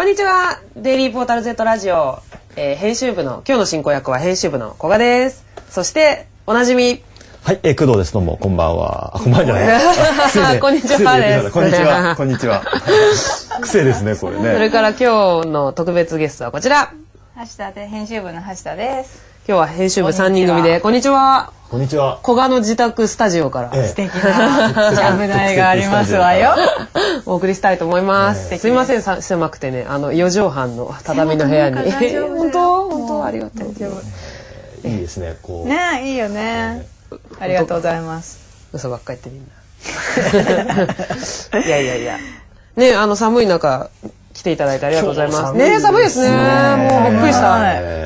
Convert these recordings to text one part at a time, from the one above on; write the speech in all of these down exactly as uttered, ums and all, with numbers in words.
んにちは。デイリーポータル Z ラジオ、えー、編集部の今日の進行役は編集部の古賀です。そしておなじみ、 はい、えー、工藤です。どうもこんばんは。あ、こんばんじゃない。 こんにちはです。 こんにちは。こんにちは。癖ですねこれね。 それから今日の特別ゲストはこちら。 橋田で編集部の橋田です。 今日は編集部さんにん組で、こんにちは。 こんにちは。 古賀の自宅スタジオから、 ええ、素敵なジャム台がありますわよ。 お送りしたいと思います。すいません、さ狭くてね、あのよじょうはんの畳の部屋に。本当本当ありがとう。 いいですね。こうね、いいよね。ありがとうございます。 嘘ばっかり言ってみんな。いやいやいや。ね、あの寒い中来ていただいてありがとうございます。ね、寒いですね。もうびっくりした。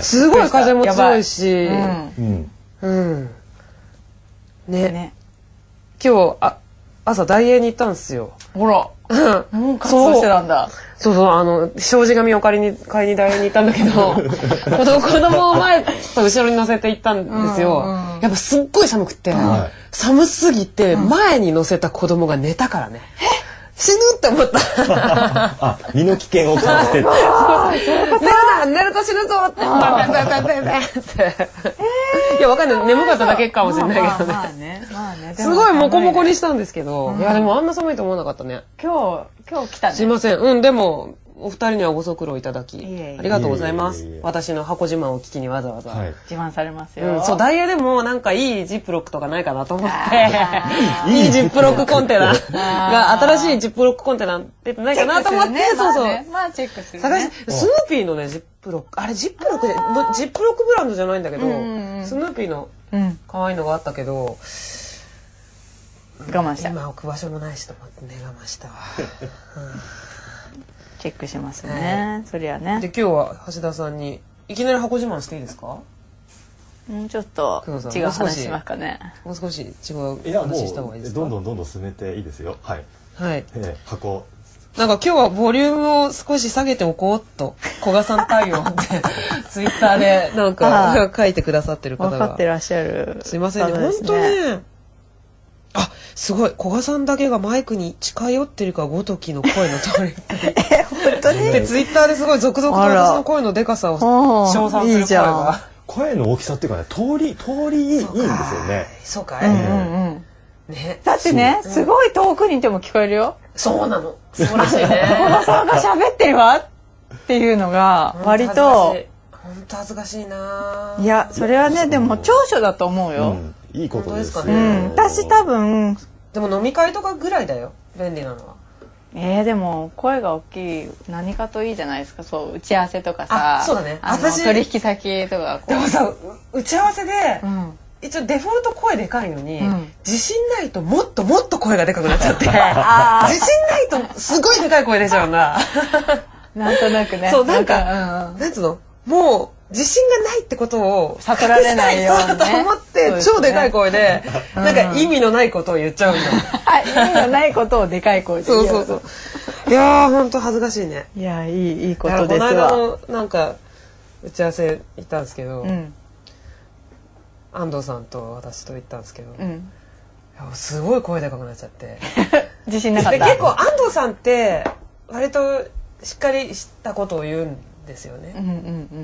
すごい風も強いし。うんうん。ね。ね、今日あ朝ダイエーに行ったんですよ。 ほら。もう活動してたんだ。 そうそう、あの障子紙を借りに買いにダイエーに行ったんだけど、子供子供を前と後ろに乗せて行ったんですよ。うんうん、やっぱすっごい寒くて、はい、寒すぎて前に乗せた子供が寝たからね。死ぬって思った。 あ、身の危険を感じて。寝るな、寝ると死ぬぞって。いや、わかんない、眠かっただけかもしれないけどね。すごいモコモコにしたんですけど、いやでもあんな寒いと思わなかったね。 今日今日来たね。 すいません、うん、でもお二人にはご足労いただきありがとうございます。私の箱自慢を聞きにわざわざ自慢されますよ。 そう、ダイヤでもなんかいいジップロックとかないかなと思っていいジップロックコンテナが新しいジップロックコンテナ出てないかなと思って、そうそう、 まあチェックする探しスヌーピーのねジップロック、あれジップロックでジップロックブランドじゃないんだけど、スヌーピーの可愛いのがあったけど我慢した。 今置く場所もないしと思ってね、我慢したわ。 チェックしますね。そりゃね。 で今日は橋田さんにいきなり箱自慢していいですか？ もうちょっと違う話しますかね。 もう少し違う話した方がいいですか？ どんどんどんどん進めていいですよ。はい。 はい。 えー、箱。 なんか今日はボリュームを少し下げておこうと古賀さん対応ってツイッターでなんか書いてくださってる方が。 分かってらっしゃる。 すいませんね。本当ね。あ、すごい、古賀さんだけがマイクに近寄ってるかごときの声の通り。 え、本当に？ でツイッターですごい続々と私の声のでかさを称賛する声が。 声の大きさっていうかね、通り通りいいんですよね。 そうかい。 ね。だってね、すごい遠くにいても聞こえるよ。 そうなの。素晴らしいね。 古賀さんが喋ってるわっていうのが割と。 本当恥ずかしいな。 いや、それはね、でも長所だと思うよ。 いいことですね。 うん、私多分。 でも飲み会とかぐらいだよ、便利なのは。 えー、でも声が大きい何かといいじゃないですか。そう、打ち合わせとかさ。 そうだね。 私取引先とか。 でもさ、打ち合わせで、一応デフォルト声でかいのに、自信ないともっともっと声がでかくなっちゃって、自信ないとすごいでかい声出ちゃうんだ。 なんとなくね。 そう、なんか、なんつうの、もう。自信がないってことを悟られないようにね。 と思って超でかい声で、なんか意味のないことを言っちゃうんだ。 意味のないことをでかい声で言う。 そうそうそう。いやー本当恥ずかしいね。 いやいいいいことですわ。 この間のなんか打ち合わせ行ったんですけど、安藤さんと私と行ったんですけど、すごい声でかくなっちゃって。 自信なかった。 結構安藤さんって割としっかりしたことを言うんですよね。うんうんうん。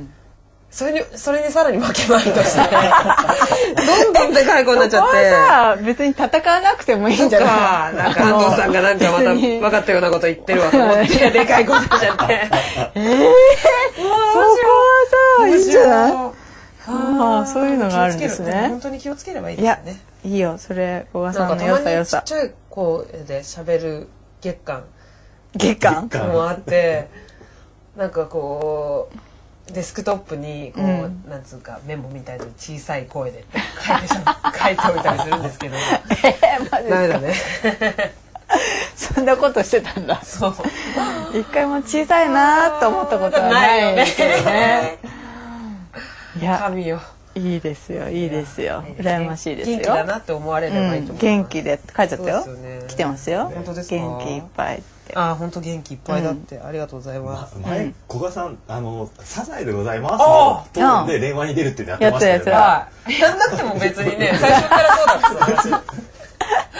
それにそれにさらに負けまいとしてどんどんでかい子になっちゃって。ここはさ別に戦わなくてもいいんじゃない？ なんか安藤さんがなんかまた分かったようなこと言ってるわと思ってでかい子になっちゃって。 ええー、そこはさいいんじゃない？ああそういうのがあるんですね。 本当に気をつければいいですよね。 いやいいよそれ古賀さんの良さ良さ。 ちっちゃい声で喋る月間月間もあって、なんかこう。デスクトップにこう、うん、なんつうかメモみたいな小さい声で書いて書いておいたりするんですけど、 えー、マジですか？ ダメだね。 そんなことしてたんだ。 そう。 一回も小さいなと思ったことはないですよね。いや、 神よ。 いいですよ、いいですよ。羨ましいですよ。 元気だなって思われればいいと思う。 元気で書いちゃったよ。来てますよ。 本当ですか？ 元気いっぱい。 あ、本当元気いっぱいだって、ありがとうございます。 前古賀さんあのサザエでございますとで電話に出るってやってましたよね。 やんなくても別にね、最初からそうだった。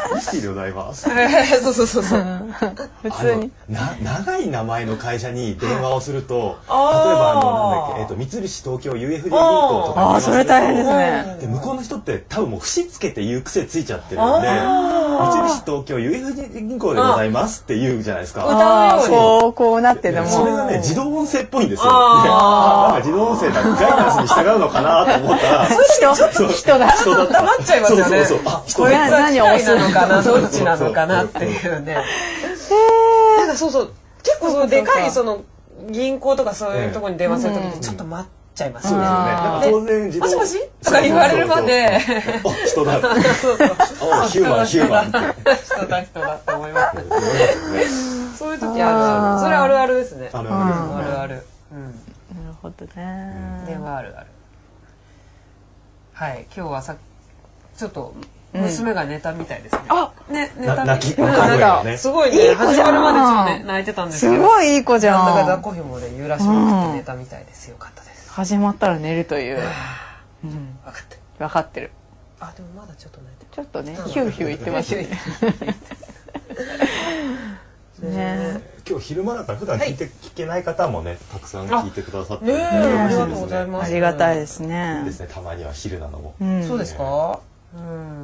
ミスティでございます。 そうそうそうそう。 普通にな長い名前の会社に電話をすると、例えばあのなんだっけ、えっと三菱東京 ユーエフディー 銀行とかあ、それ大変ですね。 で向こうの人って多分もう節つけて言う癖ついちゃってるんで、三菱東京 ユーエフディー 銀行でございますって言うじゃないですか。 ああ、こうこうなってでもそれがね自動音声っぽいんですよ。なんか自動音声だガイダンスに従うのかなと思ったら、 人人だ人だった。黙っちゃいますよね。 そうそうそう。あ、 これは何を押すのかな、どっちなのかなっていうね。なんかそうそう結構そのでかいその銀行とかそういうところに電話するときにちょっと待っちゃいますよね。 当然自動もしもしとか言われるまで、 あ、人だ。そうそう。ヒューマンヒューマン。 人だ人だって思います。そういう時ある。それあるあるですね。 あるあるある。 なるほどね。 電話あるある。はい、今日はさちょっと娘が寝たみたいですね。あ、ね、寝た。泣き、なんかすごいね、始まるまでちょっとね泣いてたんですけど。 すごいいい子じゃん。 なんだか抱っこ紐で揺らしまくって寝たみたいです。よかったです。 始まったら寝るという。 うん、分かってる。 分かってる。 あ、でもまだちょっと寝てる。 ちょっとね、ヒューヒュー言ってますね。 ね、今日昼間だから普段聞いて、はい、聞けない方もねたくさん聞いてくださって、ね、 ありがとうございます。 ありがたいですね。 いいですね、たまには昼なのも。 うん、そうですか。 うん、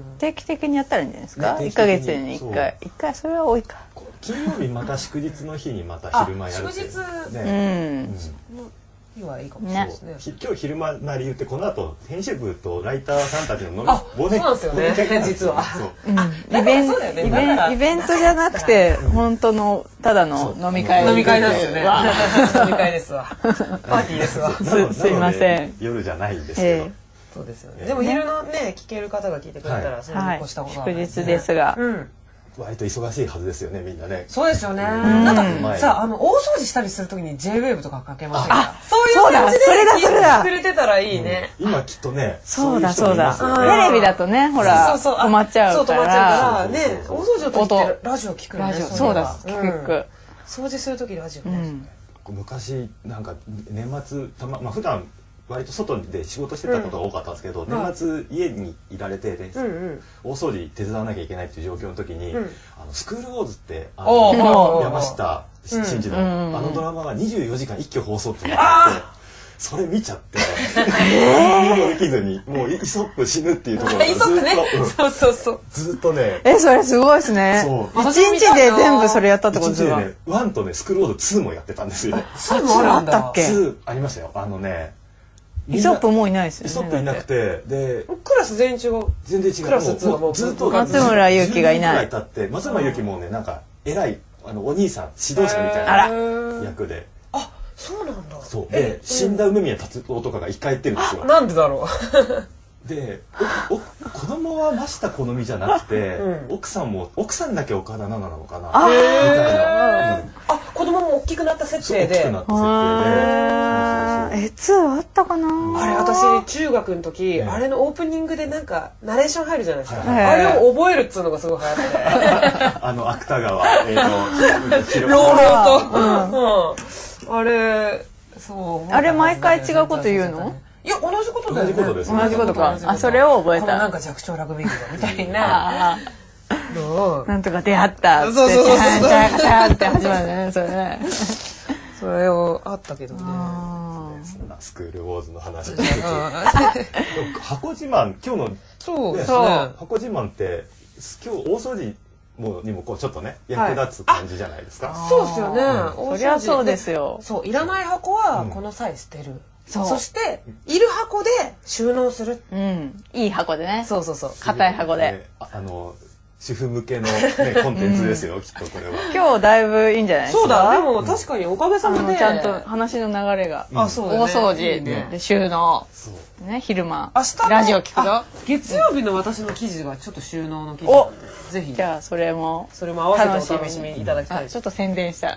定期的にやったらいいんじゃないですか。ね、いっかげつにいっかい、いっかいそれは多いか。 金曜日また祝日の日にまた昼間やるって。祝日ね。うん。 日はいいかもしれないですね。 今日昼間な理由ってこの後編集部とライターさんたちの飲み忘年会。そうなんですよね。実は。 イベントイベンイベントじゃなくて本当のただの飲み会。 飲み会なんですよね。飲み会ですわ。パーティーですわ。 すいません。 夜じゃないんですけど。 そうですよね。でも昼のね聞ける方が聞いてくれたらそれに越したことはない。 祝日ですが。 割と忙しいはずですよね、みんなね。 そうですよね。なんかさ、あの大掃除したりするときに ジェイウェーブ とかかけませんか。そういう感じで聞いてくれてたらいいね。 今きっとね、 そうだそうだ。テレビだとね、ほら止まっちゃうから。そう止まっちゃうからね。大掃除の時ってラジオ聞くよね。 そうだ、聞く。 掃除する時ラジオ。 昔なんか年末たままあ普段割と外で仕事してたことが多かったんですけど、年末家にいられてで大掃除手伝わなきゃいけないっていう状況の時に、あのスクールウォーズってあの山下真司のあのドラマがにじゅうよじかん一挙放送っていうのがあって、それ見ちゃって何もできずにもうイソップ死ぬっていうところがずっとそうそうそうずっとね。 え、それすごいですね。一日で全部それやったってことですか。 ワンとねスクールウォーズツーもやってたんですよ。 ツーもあったっけ。 ツーありましたよ。あのね。 イソップもういないですよね。 イソップいなくて、でクラス全員違う。 全然違う。 クラスツーはもうずっと松村ゆうきがいない。 経って松村ゆうきもねなんか偉いあのお兄さん指導者みたいな役で。 あ、そうなんだ。 そうで死んだ梅宮達夫とかが生き返ってるんですよ。 なんでだろう。で、おお子供は真下好みじゃなくて、奥さんも奥さんだけ岡田奈々なのかなみたいな。あ、 子供も大きくなった設定で。 大きくなった設定で。 え、ツーあったかな。 あれ私中学の時あれのオープニングでなんかナレーション入るじゃないですか。あれを覚えるっつうのがすごい流行って。 あの芥川えっと朗々と。あれそう。 あれ毎回違うこと言うの？ いや同じことだよね。 同じことです。 同じことか。あ、それを覚えた。 なんか弱小ラグビー部みたいな。 なんとか出会った。 そうそうそうそう。 チャンチャンチャンって始まるね、それね。 それをあったけどね。 スクールウォーズの話。箱自慢今日のそうですね。箱自慢って今日大掃除もにもこうちょっとね役立つ感じじゃないですか。 そうですよね。 そりゃそうですよ。 そういらない箱はこの際捨てる。そしている箱で収納する。 うん。いい箱でね。 そうそうそう。 硬い箱で。 あの主婦向けのねコンテンツですよきっとこれは。 今日だいぶいいんじゃないですか。 そうだ。でも確かにおかげさまでちゃんと話の流れが。 あ、そう大掃除で収納。ね、昼間明日ラジオ聞くぞ。 月曜日の私の記事がちょっと収納の記事なのでぜひじゃあそれもそれも合わせてお楽しみいただきたい。 ちょっと宣伝した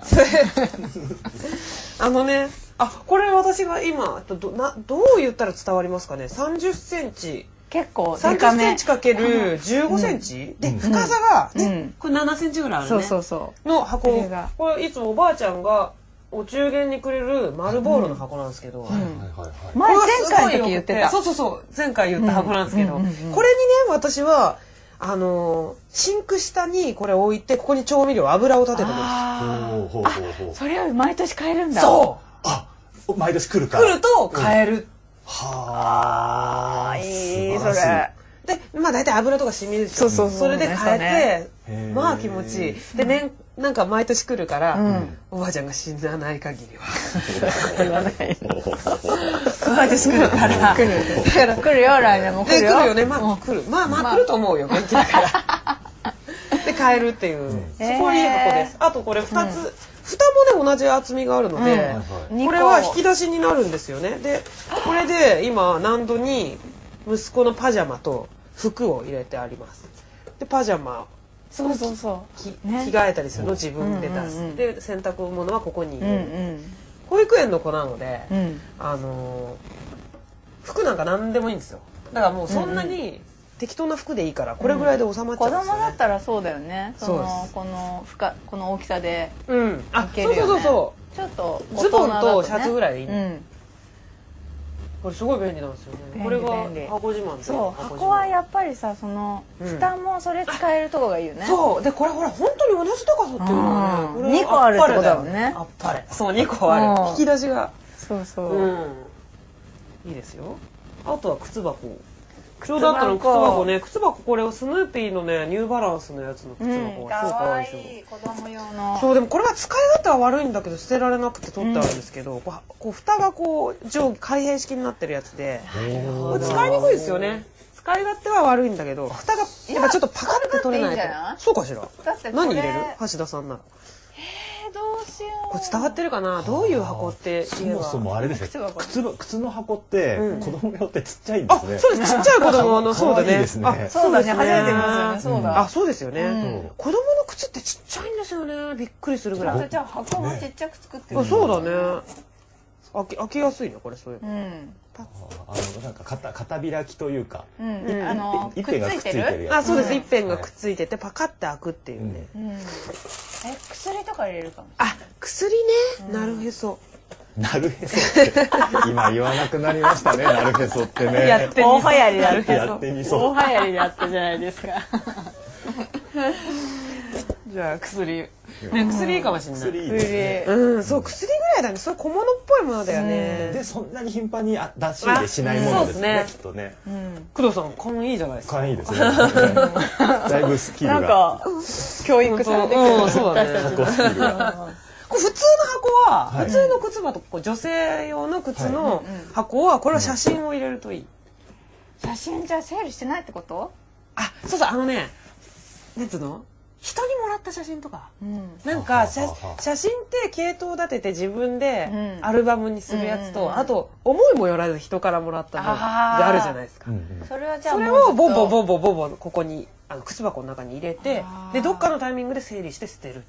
あのね、あ、これ私が今どなどう言ったら伝わりますかね。さんじゅっセンチ結構さんじゅっセンチかけるじゅうごセンチで深さがねこれななセンチぐらいあるね。 そうそうそうの箱。これいつもおばあちゃんがお中元にくれる丸ボールの箱なんですけど、 前前回の時言ってた。 そうそうそう前回言った箱なんですけど、これにね私はあのシンク下にこれ置いてここに調味料油を立ててるんです。 ああ、それを毎年買えるんだ。 そう。 あ、毎年来るから。 来ると買える。うん、 はあ、いいそれ。 で、まあ大体油とか染みるでしょ。そうそうそう。それで買えて、ね、まあ気持ちいい。でね、なんか毎年来るから、うん、おばあちゃんが死なない限りは言わない。毎年来るから。来る。だから来るよ、来年も来るよ。来るよね、まあ来る。まあまあ来ると思うよ、元気だから。で、買えるっていう、すごいいい箱です。あとこれふたつ、蓋もね同じ厚みがあるので、これは引き出しになるんですよね。で、これで今難度に息子のパジャマと服を入れてあります。で、パジャマそうそうそう、 ね、着替えたりするの自分で出す、うんうんうん、で洗濯物はここに入れる、うんうん、保育園の子なので、うん、あのー、服なんか何でもいいんですよ。だからもうそんなに適当な服でいいからこれぐらいで収まっちゃうんですよね、うん、 子供だったらそうだよね。そのこのふかこの大きさでいけるよね、 あ、そうそうそうそう、 ちょっとズボンとシャツぐらいでいい、うん、これすごい便利なんですよね。これが箱自慢で。 そう、箱はやっぱりさ、その蓋もそれ使えるとこがいいよね。 そうで、これほら本当に同じ高さっていうのはね、 にこあるってことだもんね。 あっぱれ。そう、にこある。引き出しが。 そうそう。 いいですよ。あとは靴箱。ちょうどあったの靴箱ね。靴箱これをスヌーピーのね、ニューバランスのやつの靴箱がすごい可愛いですよ。 子供用の。 そう、でもこれは使い勝手は悪いんだけど捨てられなくて取ってあるんですけど、こうこう蓋がこう上下開閉式になってるやつで、これ使いにくいですよね。使い勝手は悪いんだけど、蓋がやっぱちょっとパカって取れないと。そうかしら。何入れる？橋田さんなら。 どうしよう。 これ伝わってるかな。どういう箱って言えば。 そもそもあれですね。靴の靴の箱って子供用ってちっちゃいんですね。 あ、そうです。ちっちゃい子供のそうだね。 あ、 そうだね。初めて見ますよね。そうだ。 あ、そうですよね。子供の靴ってちっちゃいんですよね。びっくりするぐらい。 じゃあ箱もちっちゃく作ってる。 そうだね。開き開きやすいねこれそういう。うん。 あのなんか片片開きというか、 あの一辺がくっついてるやつ。 あ、そうです。一辺がくっついててパカって開くっていうね。 え、薬とか入れるかも。 あ、薬ね。なるへそ。 なるへそって今言わなくなりましたね。なるへそってね。 やって大流行りだって。 やってみそう。 大流行りだったじゃないですか。 じゃあ薬。ね、薬いいかもしれない。 薬いいね。 うん、そう薬ぐらいだね。それ小物っぽいものだよね。 でそんなに頻繁に出し入れしないものですね。きっとね。 工藤さん勘いいじゃないですか。 勘いいですね。だいぶスキルが。 なんか教育されてる。 そうだね。普通の箱は普通の靴箱、女性用の靴の箱はこれは写真を入れるといい。 写真じゃ整理してないってこと？ あ、そうそう、あのね、なんつうの？人にもらった写真とか、うん、なんか写真って系統立てて自分でアルバムにするやつと、うんうんうん、あと思いもよらず人からもらったのがあるじゃないですか。 それはじゃあそれをボンボンボンボンボンボンここにあの靴箱の中に入れて、でどっかのタイミングで整理して捨てるって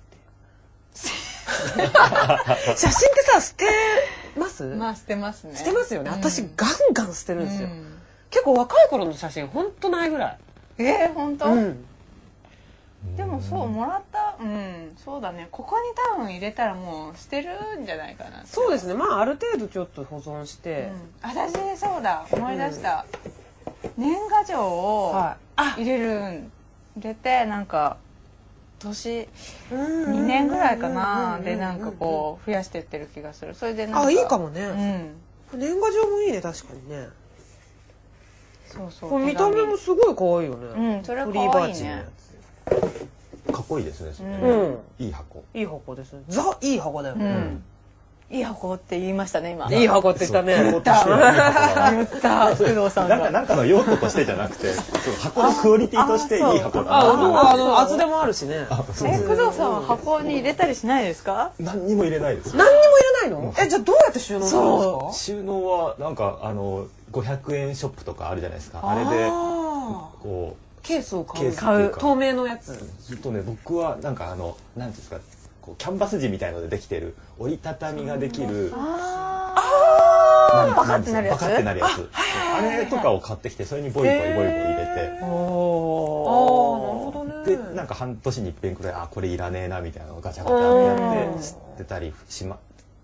写真ってさ捨てます？ まあ捨てますね。 捨てますよね。私、うん、ガンガン捨てるんですよ、うん、結構若い頃の写真ほんとないぐらい。 えー、ほんと？うんでもそうもらったうんそうだね。ここに多分入れたらもう捨てるんじゃないかな。 そうですね。まあある程度ちょっと保存して、 うん、私そうだ思い出した、うん、年賀状を入れる、はい、入れてなんか年にねんぐらいかなでなんかこう増やしてってる気がする。それでなんかあいいかもね、うん、年賀状もいいね確かにね。 そうそうこれ見た目もすごい可愛いよね。 うんそれ可愛いね。 かっこいいですね。 うん、 いい箱。 いい箱ですね。ザいい箱だよね。 いい箱って言いましたね今。 いい箱って言ったね。 言った。言った。工藤さんが。 なんかの用途としてじゃなくて、箱のクオリティとしていい箱だ。 あ、あの厚でもあるしね。 え、工藤さんは箱に入れたりしないですか？ 何にも入れないです。 何にも入れないの？え、じゃあどうやって収納するんですか？ 収納はなんかあのごひゃくえんショップとかあるじゃないですか。あれでこう。 ケースを買う。買う透明のやつ。 ずっとね僕はなんかあのなんていうんですかこうキャンバス地みたいのでできてる折りたたみができる。 ああ。バカってなるやつ。 バカってなるやつ。あれとかを買ってきてそれにボイボイボイボイ入れて。 おお。なるほどね。 でなんか半年に一遍くらいあこれいらねえなみたいなのをガチャガチャってやって捨てたりしま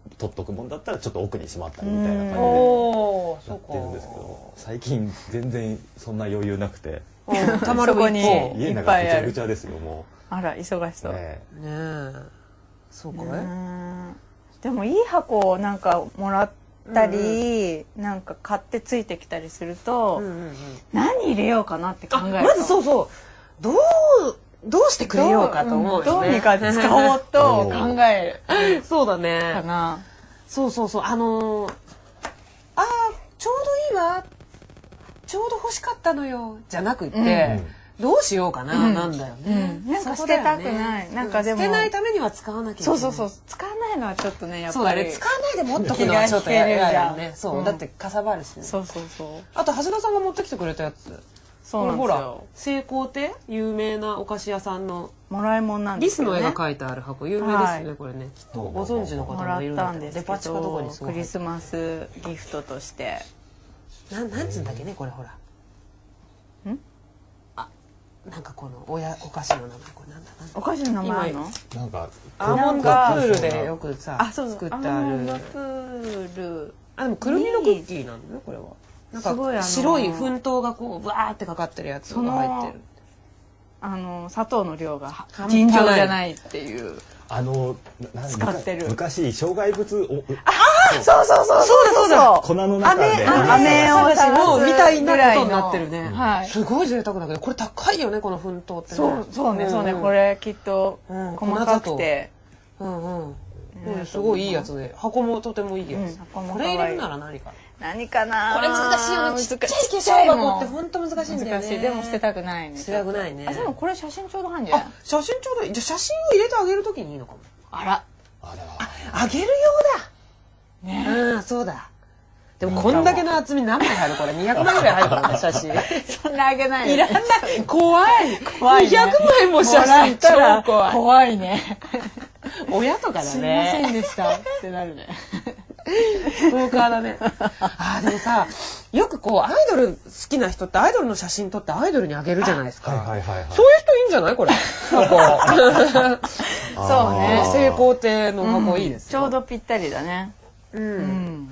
取っとくもんだったらちょっと奥にしまったりみたいな感じでやってるんですけど、最近全然そんな余裕なくて、 たまる子に家の中ぐちゃぐちゃですよもう。 あら忙しそうねえ。そうかい。 でもいい箱をなんかもらったり、なんか買ってついてきたりすると、何入れようかなって考える。 まずそうそう、どうどうしてくれようかと思う、 どうにか使おうと考える。 そうだね。 かな。 そうそうそう、あのああちょうどいいわ、ちょうど欲しかったのよじゃなくって、どうしようかな、なんだよね。 なんか捨てたくない。なんかでも捨てないためには使わなきゃいけない。 そうそうそう、使わないのはちょっとね、やっぱり。 そうだね、使わないで持っとくのはちょっとやだよね。そう、だってかさばるしね。 そうそうそう。 あと橋田さんが持ってきてくれたやつ。 そうなんですよ。 成功亭、有名なお菓子屋さんのもらいもんなんですよね。 リスの絵が描いてある箱、有名ですねこれね。きっとご存知の方もいるんだけど、デパ地下どこにクリスマスギフトとして。 なんなんつうんだっけねこれほら。 ん？ あ、なんかこのおやお菓子の名前これなんだなんだ。 お菓子の名前あるの？ なんかアーモンドプールでよくさ作ってある。アーモンドプール。 あでもくるみのクッキーなんだねこれは。なんか白い粉糖がこうわーってかかってるやつが入ってる。 あの砂糖の量が尋常じゃないっていう。 あの使ってる昔障害物をああそうそうそうそうそう粉の中で飴を探すみたいなことになってるね。 はい。 すごい贅沢だけどこれ高いよねこの粉糖ってね。 そうそうねそうねこれきっと細かくて。 うんうん。すごいいいやつで箱もとてもいいやつ。これ入れるなら何か。 何かな。 これ難しいよね。ちっちゃい化粧箱って本当難しいんだよね。 難しい。でも捨てたくないね。 捨てたくないね。 あでもこれ写真ちょうど入んじゃない？ 写真ちょうどいい。じゃ写真を入れてあげるときにいいのかも。 あら。 あれは。 あげるようだ。ね。うんそうだ。でもこんだけの厚み何枚入るこれにひゃくまいぐらい入るからね写真。 そんなあげない。 いらない。怖い。 怖い。 にひゃくまいも写真超怖い。 怖いね。 親とかだね。 すいませんでしたってなるね。 ストーカーだね。あでもさ、よくこうアイドル好きな人ってアイドルの写真撮ってアイドルにあげるじゃないですか。 はいはいはい。 そういう人いいんじゃないこれ。箱。 そうね。 成功亭の箱いいです。 ちょうどぴったりだね。うん。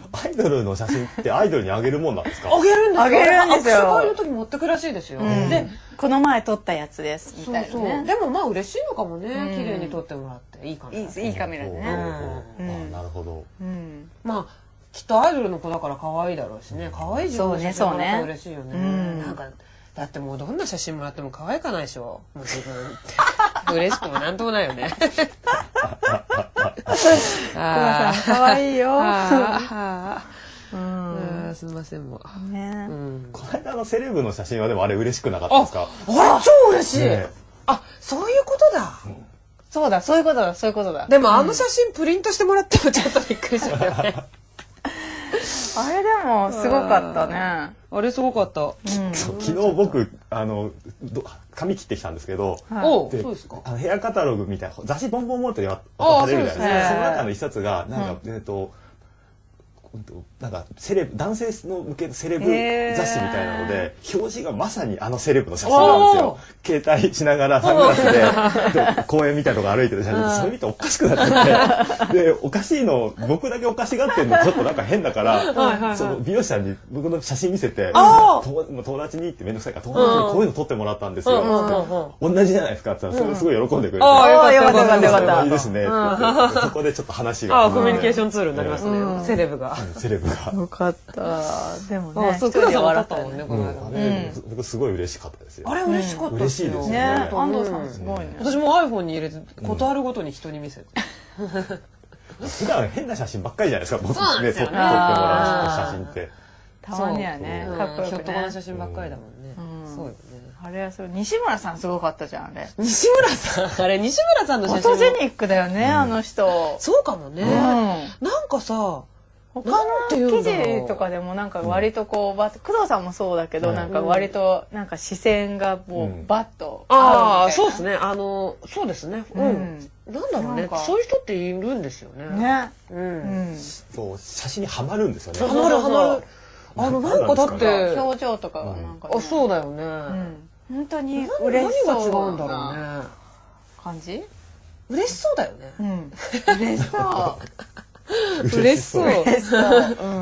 アイドルの写真ってアイドルにあげるもんなんですか？ あげるんですよ。 あげるんですよ。 握手会の時持ってくらしいですよ。で、 この前撮ったやつですみたいなね。 でもまあ嬉しいのかもね。綺麗に撮ってもらっていいカメラ。 いいカメラでね。 なるほど。 まあきっとアイドルの子だから可愛いだろうしね。可愛い自分の写真もらったら嬉しいよね。なんかだってもうどんな写真もらっても可愛かないでしょ。もう自分って嬉しくもなんともないよね。 ああ可愛いよ。 すみませんもう。 ね。 この間のセレブの写真はでもあれ嬉しくなかったですか？ あれ超嬉しい。あそういうことだ。 そうだそういうことだそういうことだ。 でもあの写真プリントしてもらってもちょっとびっくりしちゃったよね。 あれでもすごかったね。 あれすごかった。 昨日僕あの髪切ってきたんですけど、 そうですか。 ヘアカタログみたいな雑誌ボンボンボンって渡されるじゃないですか。その中の一冊がなんかえっとなんかセレブ男性の向けのセレブ雑誌みたいなので表紙がまさにあのセレブの写真なんですよ。携帯しながらサングラスで公園みたいなとこ歩いてる写真それ見ておかしくなっちゃってでおかしいの僕だけおかしがってるのちょっとなんか変だからその美容師さんに僕の写真見せて友達にって面倒くさいから友達にこういうの撮ってもらったんですよ。同じじゃないですかって言ったらすごい喜んでくれて。 ああよかったよかったよかった。 いいですね。そこでちょっと話が。 あコミュニケーションツールになりますね。セレブが。 セレブが。 よかった。でもね。 そう、クラさん笑ったもんね、この間。 僕すごい嬉しかったですよ。 あれ嬉しかった。 嬉しいですね。 安藤さんすごいね。 私も アイフォン に入れて、ことあるごとに人に見せて。 普段変な写真ばっかりじゃないですか。僕ね、撮ってもらう写真って。 たまにはね、かっこよくね。 ひょっとこな写真ばっかりだもんね。そうよね。 あれはそう、西村さんすごかったじゃん、あれ。 西村さんあれ、西村さんの写真。 フォトジェニックだよね、あの人。 そうかもね。なんかさ、 他の記事とかでもなんか割とこうバッと工藤さんもそうだけどなんか割となんか視線がもうバッとああそうですねあのそうですねうんなんだろうねそういう人っているんですよね。 ねうんそう写真にはまるんですよね。 はまるはまるあのなんかだって表情とかがなんかあそうだよね本当に嬉しそう何が違うんだろうね感じ嬉しそうだよね。 うん嬉しそう嬉しそう。 嬉しそう。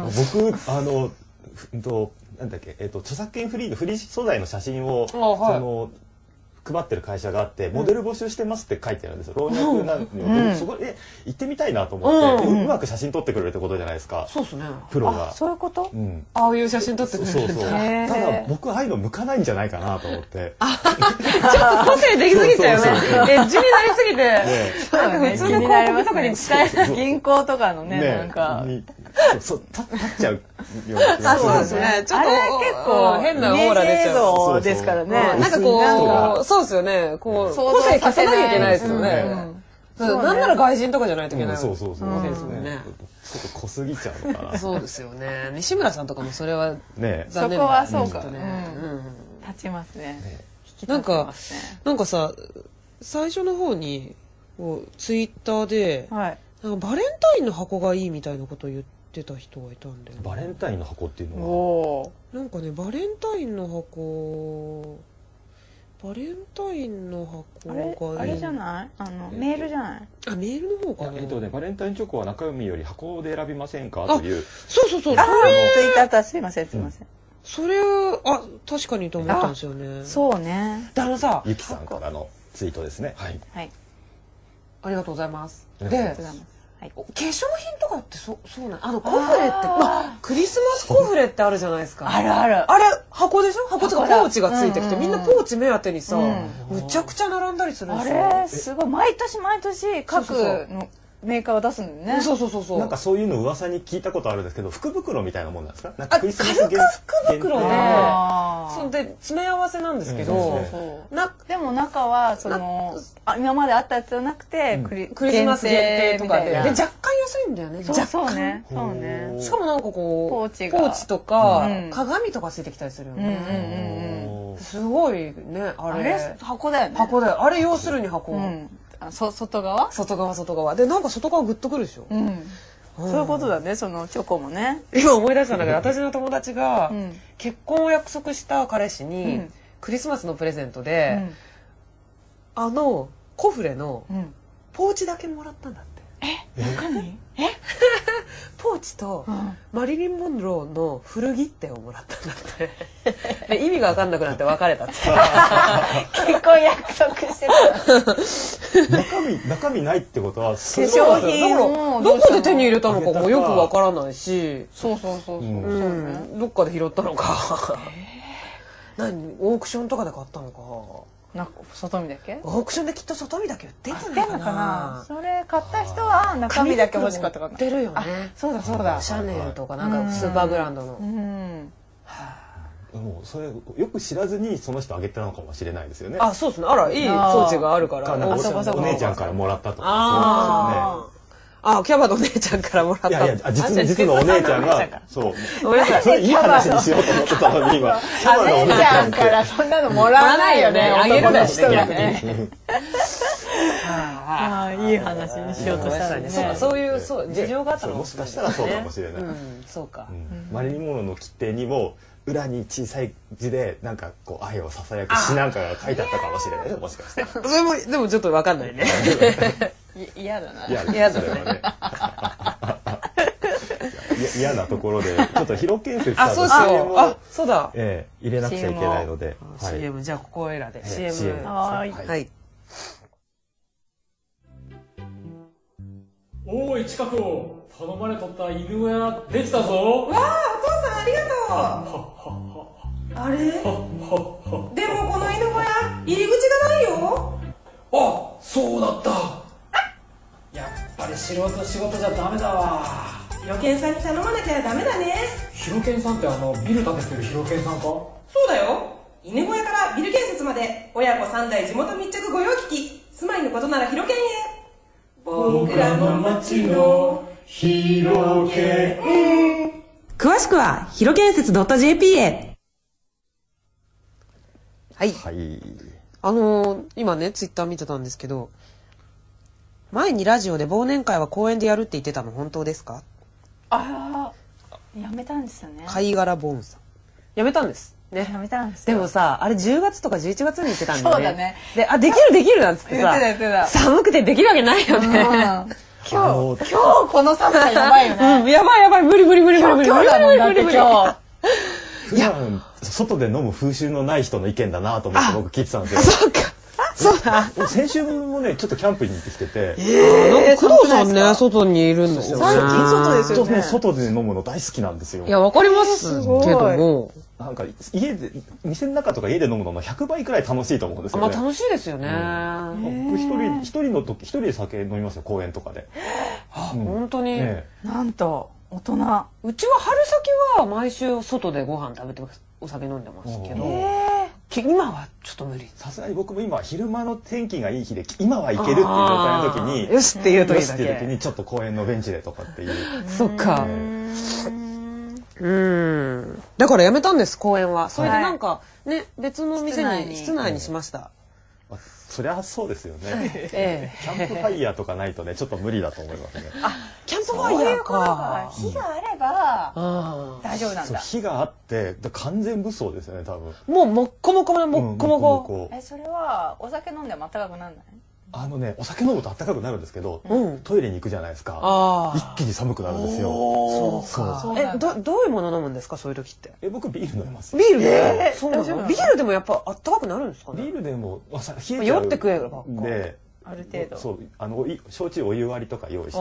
僕あのうんとなんだっけえっと著作権フリーのフリー素材の写真をその配ってる会社があってモデル募集してますって書いてあるんですよ。老若男女そこで行ってみたいなと思ってうまく写真撮ってくれるってことじゃないですか。 そうですね。 プロが。 そういうこと？ ああいう写真撮ってくれるんだ。 そうそう。ただ僕ああいうの向かないんじゃないかなと思って。 ちょっと個性できすぎちゃうよね。エッジになりすぎて。なんか普通の広告とかに使え銀行とかのねなんか。 そう立っちゃうような気がする。 そうですね。ちょっと結構変なオーラ出ちゃう。 ですからね。 なんかこうそうですよね。こう個性消さなきゃいけないですよね。なんなら外人とかじゃないといけない。 そうそうそう。 わけですもんね。 ちょっと濃すぎちゃうのかな。 そうですよね。西村さんとかもそれはね。そこはそうかね。立ちますね。 なんかなんかさ最初の方にツイッターでなんかバレンタインの箱がいいみたいなことを言ってた人がいたんだよね。 バレンタインの箱っていうのはなんかねバレンタインの箱バレンタインの箱があれじゃないあのメールじゃないあメールの方かな。 えっとねバレンタインチョコは中身より箱で選びませんかという。 そうそうそう。 あそれツイッターだすいませんすいません。 それあ確かにと思ったんですよね。 そうね。 あのさゆきさんからのツイートですね。はい。 ありがとうございます。で、化粧品とかってそそうなんあのコフレってまあクリスマスコフレってあるじゃないですか。 あるある。 あれ箱でしょ？箱とかポーチがついてきてみんなポーチ目当てにさむちゃくちゃ並んだりするんですよ。 あれすごい毎年毎年各のメーカーが出すんだよね。 そうそうそうそう。 なんかそういうの噂に聞いたことあるんですけど福袋みたいなもんなんですか？なんかクリスマス軽く福袋でそんで詰め合わせなんですけどでも中はその今まであったやつじゃなくてクリスマス限定とかでで若干安いんだよね。若干ね。そうね。 しかもなんかこうポーチとか鏡とかついてきたりするよね。すごいねあれ箱だよね。 箱だよ。あれ要するに箱。 そ外側外側外側でなんか外側グッとくるでしょ。 そういうことだねそのチョコもね。 今思い出したんだけど私の友達が結婚を約束した彼氏にクリスマスのプレゼントであのコフレのポーチだけもらったんだって。 え中にえポーチとマリリン・モンローの古着ってをもらったんだってで意味が分かんなくなって別れたって結婚約束してた中身中身ないってことは化粧品をどこで手に入れたのかもよく分からないしそうそうそうそうどっかで拾ったのか何オークションとかで買ったのかなんか外見だけ？ オークションできっと外見だけ売ってんじゃないかな。 それ買った人は中身だけ欲しかったかな。 売ってるよね。 そうだそうだ。 シャネルとかなんかスーパーブランドの。 もうそれよく知らずにその人あげたのかもしれないですよね。 あ、そうですね。あらいい装置があるから。 お姉ちゃんからもらったとか。 ああ、キャバのお姉ちゃんからもらった。いやいや、実の実のお姉ちゃんが、そう。 ごめんなさい。 それいい話にしようと思ってたのに今。キャバのお姉ちゃんからそんなのもらわないよね。あげる人がね。ああ、いい話にしようとしたらね。 そうか、そういうそう事情があったのもしかしたらそうかもしれない。 そうか。 マリリン・モンローの切手にも裏に小さい字でなんかこう愛をささやく詩なんかが書いてあったかもしれないね。もしかしたら。それもでもちょっとわかんないね。 嫌だな。 嫌だね。嫌なところでちょっと広建設さんの シーエム をあ、そうだ。 ええ入れなくちゃいけないので。 シーエム じゃあここ選で シーエム。 はい。 はい。 おーい近くを頼まれとった犬小屋できたぞ。 わあお父さんありがとう。あれ？でもこの犬小屋入り口がないよ。 あ、そうだった。やっぱり素人仕事じゃダメだわ。 ヒロケンさんに頼まなきゃダメだね。 ヒロケンさんってあのビル建ててるヒロケンさんか？ そうだよ。犬小屋からビル建設まで親子三代地元密着御用聞き。住まいのことならヒロケンへ。僕らの街のヒロケン。 詳しくはヒロ建設 .jp へ。はい。 はい。 あのー、今ねツイッター見てたんですけど、前にラジオで忘年会は公園でやるって言ってたの本当ですか？ ああ、やめたんですよね。 貝殻ボンさん。やめたんです。ね。 やめたんです。 でもさ、あれじゅうがつとかじゅういちがつに言ってたんだよね。 そうだね。 で、あ、できるできるなんつってさ、寒くてできるわけないよね。 今日今日この寒さやばいよね。 うん、やばいやばい、無理無理無理無理無理今日だもんだって今日。 普段外で飲む風習のない人の意見だなと思って僕聞いてたんですよ。 そうか。そうだ。 先週もねちょっとキャンプに行ってきてて、 えー、工藤さんね、外にいるんですよね。 最近外ですよね。 外で飲むの大好きなんですよ。 いや、わかりますけども。 なんか家で店の中とか家で飲むののひゃくばいくらい楽しいと思うんですよね。 まあ楽しいですよね。 僕一人一人の時一人で酒飲みますよ、公園とかで。 本当に。 なんと大人。 うちは春先は毎週外でご飯食べてます。お酒飲んでますけど。今はちょっと無理。 さすがに僕も今昼間の天気がいい日で今はいけるっていう状態の時によしっていう時だけ。 よしっていう時にちょっと公園のベンチでとかっていう。 そっか。うん。だからやめたんです、公園は。それでなんかね、別の店に室内にしました。 そりゃそうですよね。 ええ。 キャンプファイヤーとかないとねちょっと無理だと思いますね。 あ、キャンプファイヤーか。 火があれば大丈夫なんだ。 火があって完全武装ですよね多分。 もうもっこもこもっこもこ。 え、それはお酒飲んでも暖かくならない？ あのね、お酒飲むと暖かくなるんですけど、トイレに行くじゃないですか。一気に寒くなるんですよ。 そうか。え、どどういうもの飲むんですか、そういう時って。 え、僕ビール飲みます。 ビールで？そうなの？ビールでもやっぱ暖かくなるんですかね。 ビールでも冷えちゃう。 酔って食えるばっか。 で、ある程度。 そう、あの焼酎お湯割りとか用意して。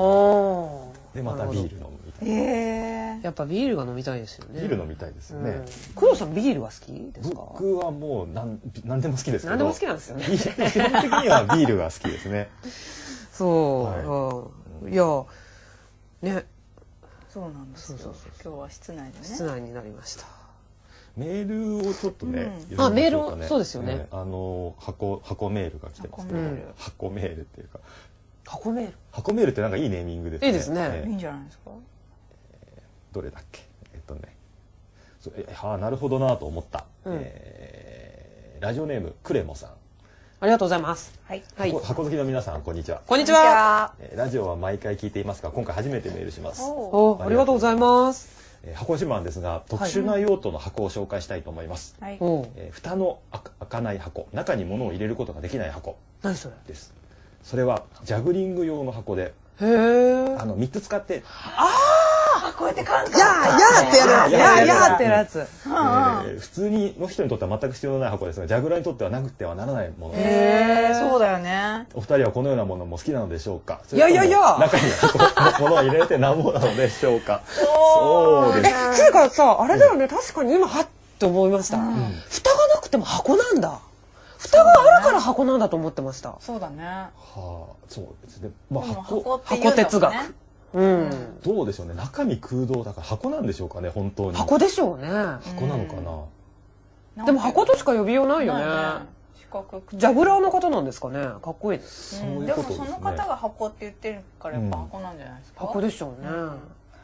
でまたビール飲むみたいな。 ええ。やっぱビールが飲みたいですよね。 ビール飲みたいですよね。 工藤さんビールは好きですか？ 僕はもうなんなんでも好きですけど。 なんでも好きなんですよね。 基本的にはビールが好きですね。 そう。いやね。 そうなんですよ。今日は室内でね。 室内になりました。 メールをちょっとね。 あ、メールそうですよね。 あの箱箱メールが来てますけど、箱メールっていうか。 箱メール。 箱メールってなんかいいネーミングですね。 いいですね。 いいんじゃないですか。 どれだっけ。えっとね。ああなるほどなと思った。ラジオネームクレモさん。 ありがとうございます。 はい。 箱好きの皆さんこんにちは。 こんにちは。 ラジオは毎回聞いていますが今回初めてメールします。 お、ありがとうございます。 箱自慢ですが特殊な用途の箱を紹介したいと思います。はい。蓋の開かない箱、中に物を入れることができない箱。 何それです。それはジャグリング用の箱で、 へえ。 あの三つ使って、 ああ、こうやってカンカン、 やーやーってやるやつ、やーやーってやるやつ。 普通にの人にとっては全く必要のない箱ですが、ジャグラーにとってはなくてはならないものです。 へえ、そうだよね。 お二人はこのようなものも好きなのでしょうか。 いやいやいや。 中に物を入れてなんぼなのでしょうか。そうです。 え、つうかさ、あれだよね、確かに今はって思いました。蓋がなくても箱なんだ。蓋があるから箱なんだと思ってました。 そうだね。 はあ、そうですね。まあ箱箱哲学。うん。 どうでしょうね。中身空洞だから箱なんでしょうかね、本当に。 箱でしょうね。 箱なのかな。 でも箱としか呼びようないよね。ジャグラーの方なんですかね。かっこいいです。 でもその方が箱って言ってるからやっぱ箱なんじゃないですか。 箱でしょうね。あ、でも、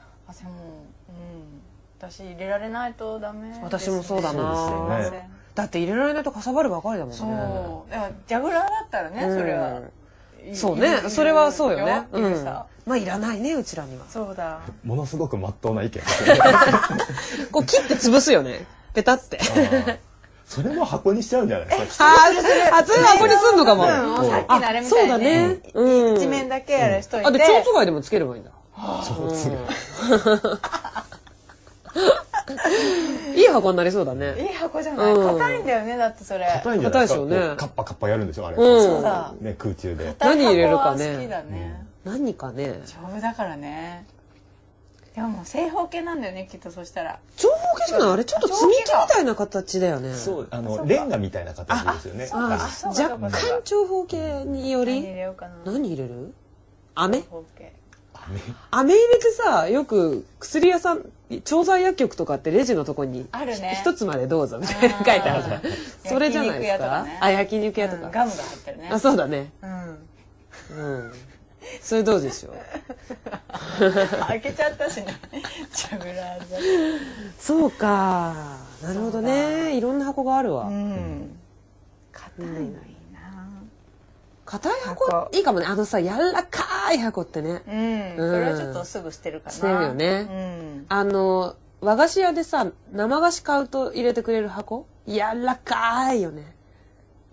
私入れられないとダメ。 私もそうだな。だって入れられないとかさばるばかりだもんね。 そう。だからジャグラーだったらね、それは。 そうね、それはそうよね。うん。まあいらないね、うちらには。 そうだ。 ものすごく真っ当な意見。 こう切って潰すよね。ペタって。 それも箱にしちゃうんじゃないですか。 ああ、それ箱にすんのかも。 さっきのあれみたいに。そうだね。一面だけやる人いて。 あ、で、蝶々貝でもつければいいんだ。 蝶々貝。 いい箱になりそうだね。 いい箱じゃない。硬いんだよね、だってそれ。 硬いんじゃないですか。カッパカッパやるんでしょ、あれ。 そうだ。 ね、空中で。 何入れるかね。 好きだね。 何かね。 丈夫だからね。でも正方形なんだよね、きっとそしたら。 長方形じゃない、あれちょっと積み木みたいな形だよね。 そう、あのレンガみたいな形ですよね。 若干長方形により。 何入れようかな。 何入れる？飴？ 飴入れてさ、よく薬屋さん、調剤薬局とかってレジのとこに一つまでどうぞみたいな書いてあるじゃん。それじゃないですか。あ、焼肉屋とか。 ガムが入ってるね。 あ、そうだね。うん。うん。それどうでしょう。 開けちゃったしね。ジャグラーで。 そうか。なるほどね。いろんな箱があるわ。 うん。硬いのいいな。 硬い箱いいかもね。あのさ、柔らかい箱ってね。 うん。それはちょっとすぐ捨てるかな。 捨てるよね。あの、和菓子屋でさ、生菓子買うと入れてくれる箱柔らかいよね。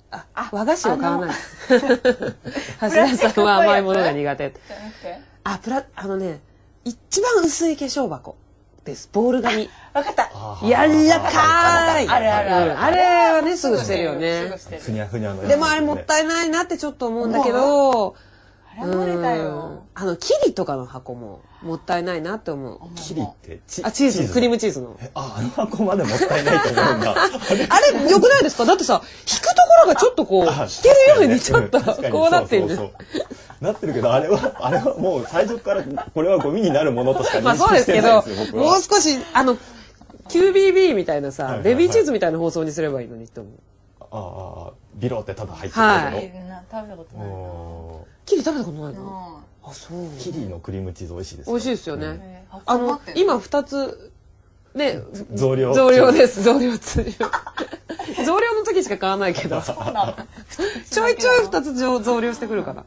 あ、和菓子を買わない。橋田さんは甘いものが苦手。あ、プラ、あのね、一番薄い化粧箱です。ボール紙。 わかった。 やらかい。 あるあるある。 あれはね、すぐ捨てるよね。 ふにゃふにゃの。 でもあれもったいないなってちょっと思うんだけど、 あれもれだよ。 あの、キリとかの箱ももったいないなって思う。 キリってチあ、チーズ、クリームチーズの。 あ、あの箱までもったいないと思うんだ。 あれ、良くないですか？だってさ、引くところがちょっとこう、引けるようにちょっと、こうなってるんです。 なってるけど、あれは、あれはもう最初からこれはゴミになるものとしかまあ認識してないんですよ、僕は。 もう少し、あの、キュービービー みたいなさ、ベビーチーズみたいな包装にすればいいのにって思う。 ああ、ビロってただ入ってるけど。はい。 食べたことないな。 キリ食べたことないの？あ、そう。 キリのクリームチーズ美味しいです。 美味しいですよね。あの、今二つ、ね、 増量。 増量です、増量通常。増量の時しか買わないけど。ちょいちょい二つ増量してくるから。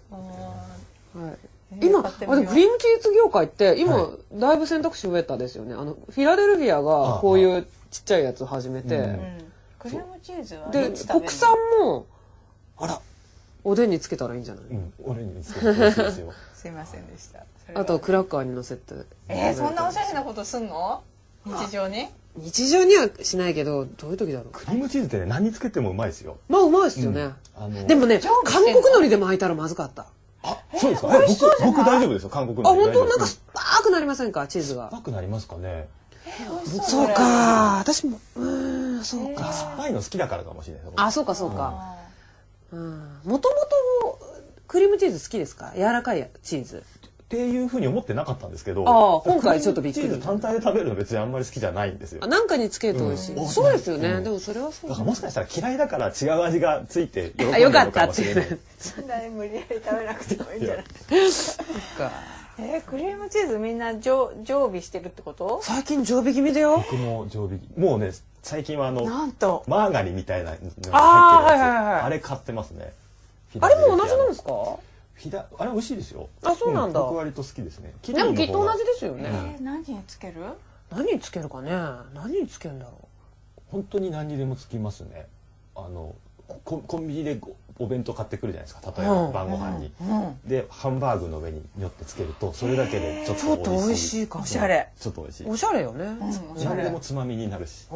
今、あ、でもクリームチーズ業界って、今、だいぶ選択肢増えたですよね。あの、フィラデルフィアがこういうちっちゃいやつを始めて。 クリームチーズはで、国産も、あら、おでんにつけたらいいんじゃない？ うん、おでんにつけたら美味しいですよ。 すいませんでした。 あとクラッカーに乗せて。 えー、そんなおしゃれなことすんの？日常に？ 日常にはしないけど、どういう時だろう。 クリームチーズってね、何につけてもうまいですよ。 まあうまいですよね。でもね、韓国海苔で巻いたらまずかった。 あ、そうですか。僕僕大丈夫ですよ、韓国海あ、 苔。 本当なんか酸っぱくなりませんか、チーズが。 酸っぱくなりますかね。 そうか、私も、うん、そうか。 酸っぱいの好きだからかもしれない。 あ、そうかそうか。もともとクリームチーズ好きですか？柔らかいチーズ。 っていうふうに思ってなかったんですけど、 ああ、今回ちょっとびっくり。 チーズ単体で食べるの別にあんまり好きじゃないんですよ。 なんかにつけると美味しい。そうですよね。でもそれはそう。 だからもしかしたら嫌いだから違う味がついて喜んでるのかもしれない。 そんなに無理やり食べなくてもいいんじゃない？そっか。えー、クリームチーズみんな常常備してるってこと？ 最近常備気味だよ。 僕も常備。もうね、最近はあのなんとマーガリンみたいなのが入ってるやつ。あれ買ってますね。 あれも同じなんですか？ ひだあれ美味しいですよ。 あ、そうなんだ。 僕割と好きですね。 でもきっと同じですよね。 えー、何につける？ 何につけるかね。何につけるんだろう。 本当に何にでもつきますね。あのココンビニでお弁当買ってくるじゃないですか。例えば晩ご飯に。でハンバーグの上によってつけるとそれだけでちょっとちょっと美味しいかも。 おしゃれ。 ちょっと美味しい。 おしゃれよね。 何でもつまみになるし。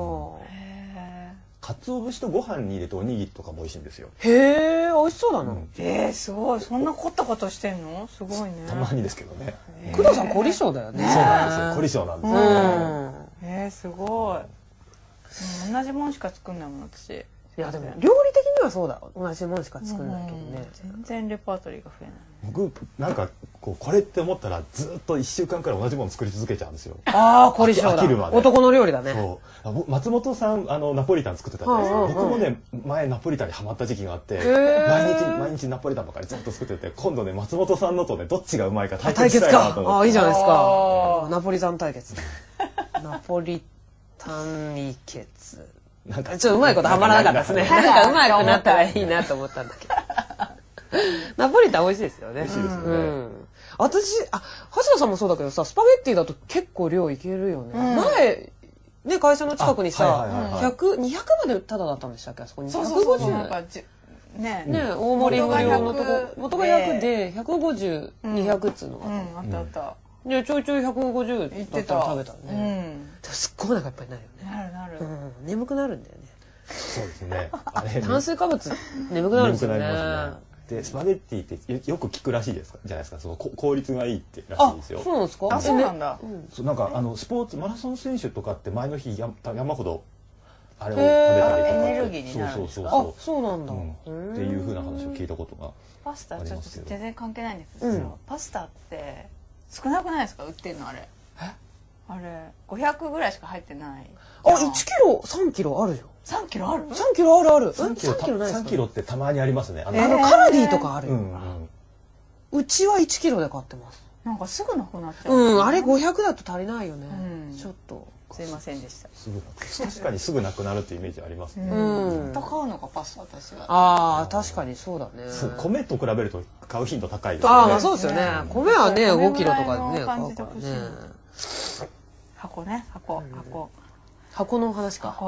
鰹節とご飯に入れておにぎりとかも美味しいんですよ。 へえ、美味しそうだな。 えー、すごい。そんな凝ったことしてんの？すごいね。 たまにですけどね。 工藤さん凝り性だよね。 そうなんですよ。凝り性なんですよ。 えー、すごい。同じもんしか作んないもん私。いやでも料理的にはそうだ。同じもんしか作んないけどね。 全然レパートリーが増えない。 僕なんかこうこれって思ったらずっといっしゅうかんくらい同じもの作り続けちゃうんですよ。 ああ、凝り性だ。男の料理だね。 そう松本さんあのナポリタン作ってたんですけど、僕もね前ナポリタンにハマった時期があって、毎日毎日ナポリタンばかりずっと作ってて、今度ね松本さんのとねどっちがうまいか対決したいなと思って。 ああ、いいじゃないですか。ナポリタン対決。ナポリタン対決。なんかちょっとうまいことはまらなかったですね。なんかうまくなったらいいなと思ったんだけど。ナポリタン美味しいですよね。 美味しいですよね。 私、あ、橋田さんもそうだけどさ、スパゲッティだと結構量いけるよね。前、ね、会社の近くにさ、ひゃく、にひゃくまでタダだったんでしたっけ、あそこに。ひゃくごじゅう。ね、大盛り無料のとこ、元がひゃくで、ひゃくごじゅう、にひゃくっつうのがあったあった。 で、ちょいちょいひゃくごじゅうだったら食べたね。すっごいお腹いっぱいになるよね。 なるなる。 眠くなるんだよね。 そうですね。あれ炭水化物眠くなるんですよね。 でスパゲッティってよく聞くらしいですじゃないですか。その効率がいいってらしいですよ。 そうなんですか？ あ、そうなんだ。 そうなんかあのスポーツマラソン選手とかって前の日山ほどあれを食べたりとかエネルギーになるんですか？ そうそうそう。 あ、そうなんだ。 っていう風な話を聞いたことが。 パスタちょっと全然関係ないんだけどさ、パスタって少なくないですか？売ってるのあれ。あれごひゃくぐらいしか入ってない。 あ、いちキロさんキロあるよ。 さんキロある？ さんキロあるある。 さんキロないですか？さんキロってたまにありますね。 あのカルディとかあるよ。うちはいちキロで買ってます。 なんかすぐなくなっちゃう。 うん、あれごひゃくだと足りないよね。ちょっとすいませんでした。 確かにすぐなくなるっていうイメージありますね。 うん。と買うのかパスタ私は。 ああ、確かにそうだね。 米と比べると買う頻度高いですね。 ああ、まあそうですよね。米はねごキロとかでね買うからね。 箱ね、箱箱。 箱の話か。 箱。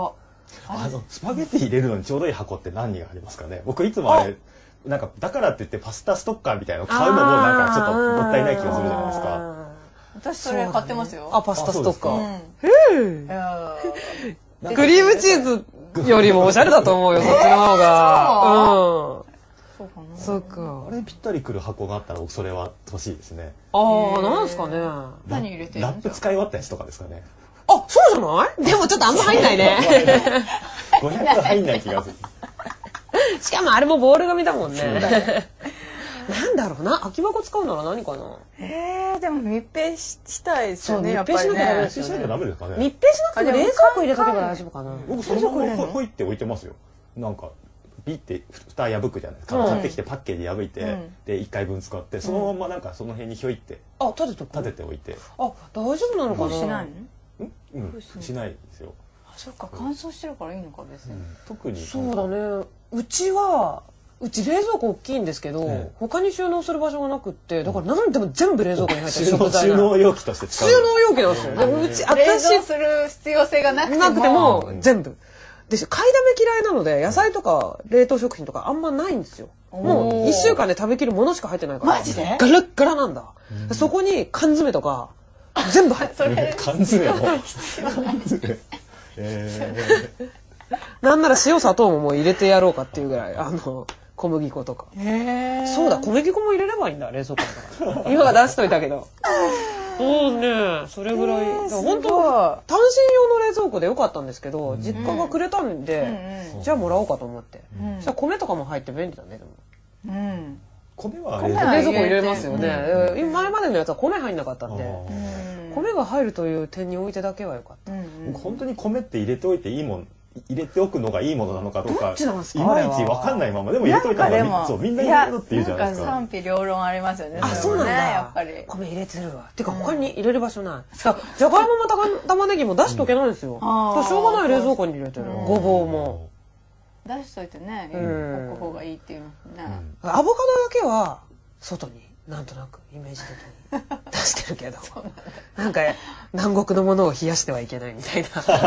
あのスパゲッティ入れるのにちょうどいい箱って何がありますかね。僕いつもあれなんかだからって言ってパスタストッカーみたいなの買うのもなんかちょっともったいない気がするじゃないですか。 私それ買ってますよ。 あ、パスタストッカー。 へえ。クリームチーズよりもおしゃれだと思うよ、そっちの方が。うん。 そうかな。 そうか。 あれぴったりくる箱があったら僕それは欲しいですね。 ああ、なんすかね。 何入れてるの？ ラップ使い終わったやつとかですかね。 あ、そうじゃない？でもちょっとあんま入んないね。 ごひゃく入んない気がする。 しかもあれもボール紙だもんね。なんだろうな、空き箱使うなら何かな。 えー、でも密閉ししたいですよね。 密閉しなきゃダメです密閉しなきゃダメですかね。 密閉しなくても冷蔵庫入れとけば大丈夫かな。 僕そのままほいって置いてますよ。なんかビって蓋破くじゃないですか。買ってきてパッケージ破いてでいっかいぶん使ってそのままなんかその辺にひょいってあ、立てとく。 立てておいて。 あ、大丈夫なのかな。 しないの？ うん、しないですよ。 あ、そっか、乾燥してるからいいのか別に。 特に。 そうだね。うちは。うち冷蔵庫大きいんですけど、ええ、他に収納する場所がなくって、だから何でも全部冷蔵庫に入ってる食材が。 収納容器として使う。 収納容器なんですよ。でもうち、 冷蔵する必要性がなくても。 なくても、全部。で、買いだめ嫌いなので、野菜とか冷凍食品とかあんまないんですよ。もういっしゅうかんで食べきるものしか入ってないから。 マジで？ ガラッガラなんだ。そこに缶詰とか、全部入ってる。缶詰も缶詰。えー、なんなら塩砂糖ももう入れてやろうかっていうぐらい、あの、小麦粉とか。そうだ、小麦粉も入れればいいんだ、冷蔵庫だから。今は出しといたけど。そうね、それぐらい。本当単身用の冷蔵庫でよかったんですけど、実家がくれたんで、じゃあもらおうかと思って。そしたら米とかも入って便利だね、でも。うん。 米は冷蔵庫入れますよね。前までのやつは米入んなかったんで。米が入るという点においてだけはよかった。 本当に米って入れておいていいもん。入れておくのがいいものなのかどうかいまいち分かんないままでも入れといた方がそうみんな入れるって言うじゃないですか。 賛否両論ありますよね。 あ、そうなんだ。やっぱり米入れてるわ。てか他に入れる場所ない。じゃがいもも玉ねぎも出しとけないんですよ。しょうがない冷蔵庫に入れてる。ごぼうも出しといてね、置く方がいいっていうのね。 アボカドだけは外になんとなくイメージ的に出してるけど、なんか南国のものを冷やしてはいけないみたいな。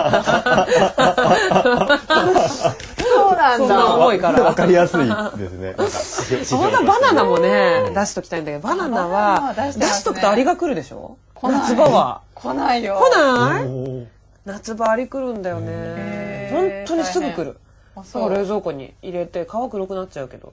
そうなんだ。 そんな重いから。 わかりやすいですね。 本当はバナナもね出しときたいんだけど、バナナは出しとくとアリが来るでしょ。夏場は来ないよ。 来ない？夏場アリ来るんだよね。本当にすぐ来る。そう冷蔵庫に入れて皮黒くなっちゃうけど。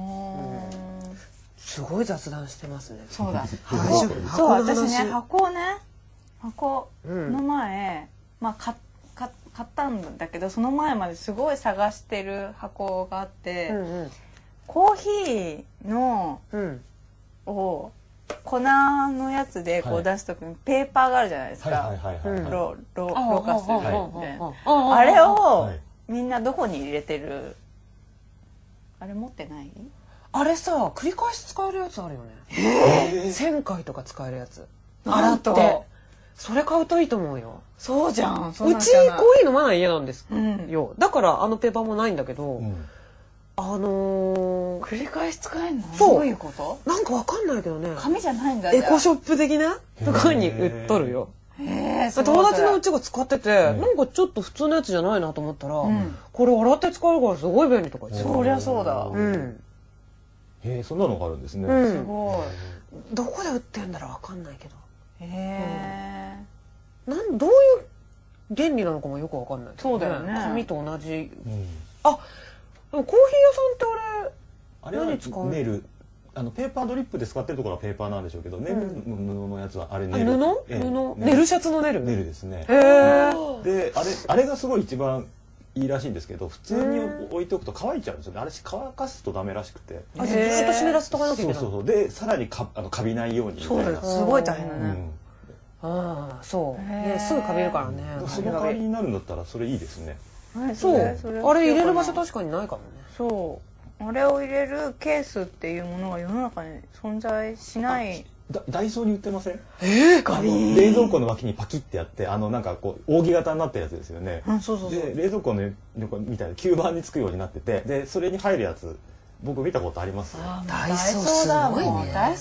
すごい雑談してますね。 そうだ。箱そう私ね箱ね箱の前、まあ買買ったんだけどその前まですごい探してる箱があって、コーヒーのを粉のやつでこう出すときにペーパーがあるじゃないですか。ロロロカスであれをみんなどこに入れてる？あれ持ってない？ あれさ、繰り返し使えるやつあるよね。せんかいとか使えるやつ。洗って。それ買うといいと思うよ。 そうじゃん。うちコーヒー飲まない家なんですよ。だからあのペーパーもないんだけど、あの繰り返し使えるの？ どういうこと？ なんかわかんないけどね。 紙じゃないんだ。 エコショップ的なところに売っとるよ。友達のうちが使ってて、なんかちょっと普通のやつじゃないなと思ったら、これ洗って使えるからすごい便利とか言って。 そりゃそうだ。うん。 へえ、そんなのがあるんですね。 すごい。どこで売ってんだろうわかんないけど。へえ。なんどういう原理なのかもよくわかんない。 そうだよね。 紙と同じ。あ、でもコーヒー屋さんってあれ何使う？ ネル。あのペーパードリップで使ってるところはペーパーなんでしょうけど、ネルの布のやつはあれネル。 布？布？ネルシャツのネル？ ネルですね。へえ。で、あれあれがすごい一番いいらしいんですけど、普通に置いておくと乾いちゃうんですよね。あれ乾かすとダメらしくて。 あ、ずっと湿らせとかなきゃいけない。 そうそうそう。で、さらにかあのカビないようにみたいな。 すごい大変だね。ああ、そう。ね、すぐカビるからね。 その代わりになるんだったらそれいいですね。 そう。あれ入れる場所確かにないかもね。 そう。あれを入れるケースっていうものが世の中に存在しない。 ダイソーに売ってません？ えー、 冷蔵庫の脇にパキってやってあのなんかこう扇形になったやつですよね。 うん、そうそうそう。 で冷蔵庫のみたいな吸盤につくようになってて、でそれに入るやつ僕見たことあります。 ダイソーすごいね。ダイソー行った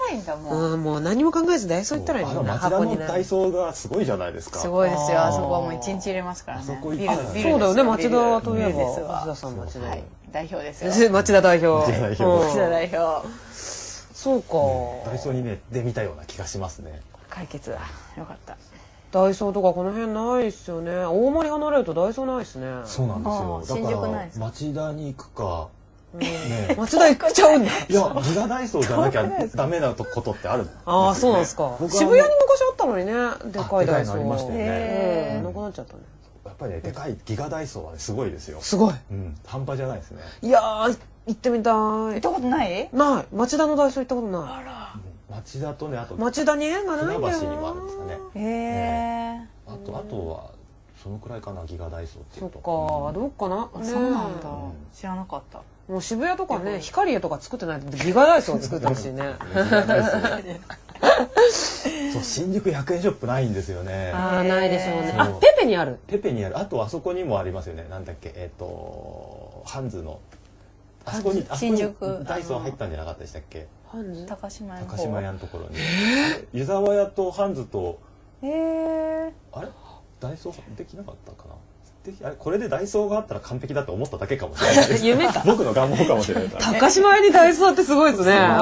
らいいんだもん。 うん、もう何も考えずダイソー行ったらいいんだ。 町田のダイソーがすごいじゃないですか。 すごいですよ。あそこはもう一日入れますからね。 そうだよね、町田といえば町田さん町田代表ですよ。 町田代表。 町田代表。 そうか。 ダイソーにねで見たような気がしますね。 解決だ。よかった。 ダイソーとかこの辺ないっすよね。大森離れるとダイソーないっすね。 そうなんですよ。だから町田に行くか。 ね、町田行っちゃうんだ。 いや、ギガダイソーじゃなきゃダメなことってある。 ああ、そうなんですか。渋谷に昔あったのにね、でかいダイソー。 ありましたよね。 なくなっちゃったね。 やっぱりね、でかいギガダイソーはね、すごいですよ。 すごい。 うん、半端じゃないですね。 いやー、行ってみたい。行ったことない？ ない。町田のダイソー行ったことない。あら。 町田とね、あと。 町田に縁がないんだよ。 船橋にもあるんですかね。 へえ。 あと、あとは。そのくらいかな、ギガダイソーっていうと。 そっか、どうかな。 そうなんだ。知らなかった。 もう渋谷とかね、光栄とか作ってないとギガダイソー作ってほしいね。 そう、新宿ひゃくえんショップないんですよね。 ああ、ないでしょうね。あ、ペペにある。 ペペにある。あとあそこにもありますよね。なんだっけ、えっとハンズのあそこに新宿ダイソー入ったんじゃなかったでしたっけ？ ハンズ？ 高島屋の高島屋のところに。湯沢屋とハンズと。 へえ。 あれ？ダイソーできなかったかな。あれこれでダイソーがあったら完璧だと思っただけかもしれないです。 夢か。 僕の願望かもしれない。 高島屋にダイソーってすごいですね。あ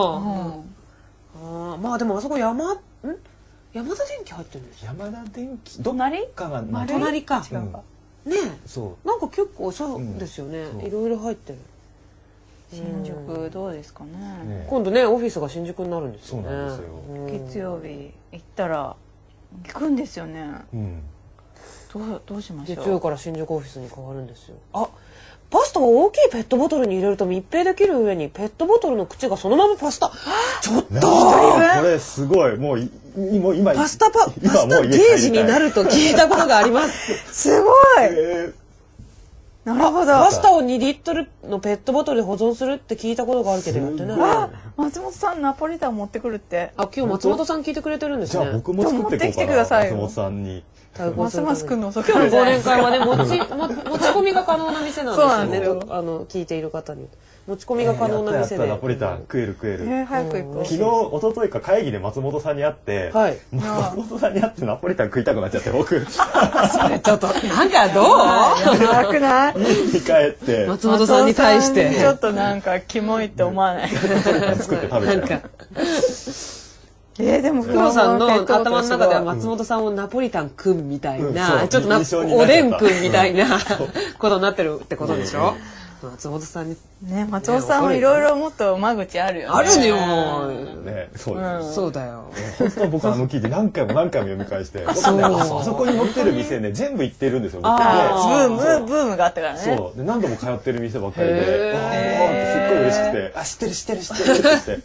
あ、まあでもあそこ山ん山田電機入ってるんですよ。 山田電機どっかが隣か。 違うか。 ねえ。 そう。 なんか結構そうですよね。いろいろ入ってる。 新宿どうですかね。 今度ねオフィスが新宿になるんですよね。 そうなんですよ。 月曜日行ったら行くんですよね。 うん。 どうどうしましょう。 月曜から新宿オフィスに変わるんですよ。あ、パスタを大きいペットボトルに入れると密閉できる上にペットボトルの口がそのままパスタ。ちょっとこれすごいもうもう今パスタパパスタゲージになると聞いたことがあります。 すごい。えー、なるほど。 パスタをにリットルのペットボトルで保存するって聞いたことがあるけどやってない。 あ、松本さんナポリタン持ってくるって。 あ、今日松本さん聞いてくれてるんですね。 じゃあ僕も作っていこうかな。松本さんに。 ますますくんの遅く今日の忘年会はね持ち持ち込みが可能な店なんですよね。あの聞いている方に持ち込みが可能な店で。 ナポリタン食える食える。 早く行こう。 昨日一昨日か会議で松本さんに会って、松本さんに会ってナポリタン食いたくなっちゃって僕。 それちょっとなんかどう？ やばくない？ 家に帰って松本さんに対してちょっとなんかキモいって思わない？ 作って食べて。 えー、でも黒さんの頭の中では松本さんをナポリタンくんみたいな、うん、ちょっとなおでんくんみたいな、うん、ことになってるってことでしょ。松本さんにね、松本さんもいろいろもっと間口あるよね。 あるのよ。 ね、そうです。 そうだよ。 本当僕あの記事何回も何回も読み返して、僕ねあそこに載ってる店ね全部行ってるんですよ。僕ね。 ブームブームがあったからね。 そうで何度も通ってる店ばっかりで、ああってすっごい嬉しくて、あ知ってる知ってる知ってるって。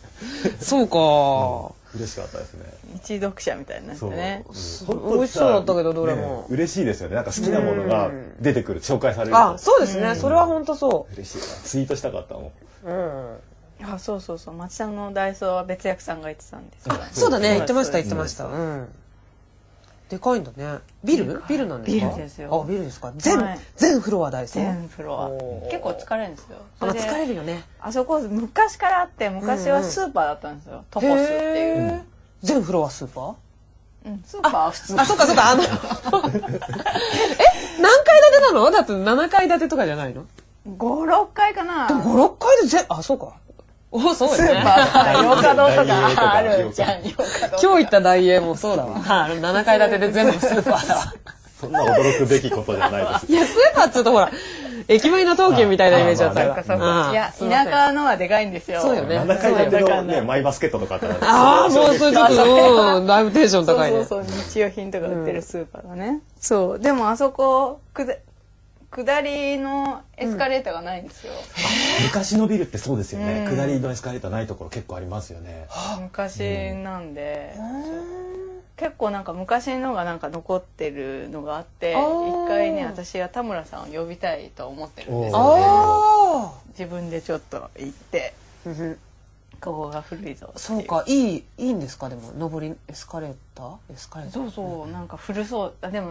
そうか。 嬉しかったですね。 一読者みたいになってね。 美味しそうだったけどどれも嬉しいですよね。なんか好きなものが出てくる紹介される。 あ、そうですね。それは本当そう。 嬉しいな。ツイートしたかったもん。 うん。あ、そうそうそう。町田のダイソーは別役さんが言ってたんです。 あ、そうだね。言ってました言ってました。うん。でかいんだね。ビル？ビルなんですか？ ビルですよ。 あ、ビルですか。全全フロアダイソー。 全フロア。結構疲れるんですよ。 あ、疲れるよね。 あそこ昔からあって昔はスーパーだったんですよ。トポスっていう。 全フロアスーパー？ うん、スーパーは普通。 あ、そうかそうか。あのえ、何階建てなの？だってななかい建てとかじゃないの？ ご、ろっかいかな。 でもご、ろっかいでぜ、あ、そうか。お、そうですね。 スーパー洋華堂とかあるじゃん。 今日行ったダイエーもそうだわ。ななかい建てで全部スーパーだわ。 そんな驚くべきことじゃないです。 いや、スーパーっつうとほら、駅前の東急みたいなイメージだったから。 いや、田舎のはでかいんですよ。 そうよね。 ななかい建てのね、マイバスケットとかあったら。 ああ、もうそれちょっと、だいぶテンション高いね。 そうそうそう、日用品とか売ってるスーパーだね。そう、でもあそこ、くだ、下りのエスカレーターがないんですよ。 昔のビルってそうですよね。下りのエスカレーターないところ結構ありますよね。 昔なんで。結構なんか昔のがなんか残ってるのがあって一回ね私は田村さんを呼びたいと思ってるんですよね。自分でちょっと行ってここが古いぞっていう。 そうか、いいいいんですか。でも上りエスカレーターエスカレーターそうそう、なんか古そう。あでも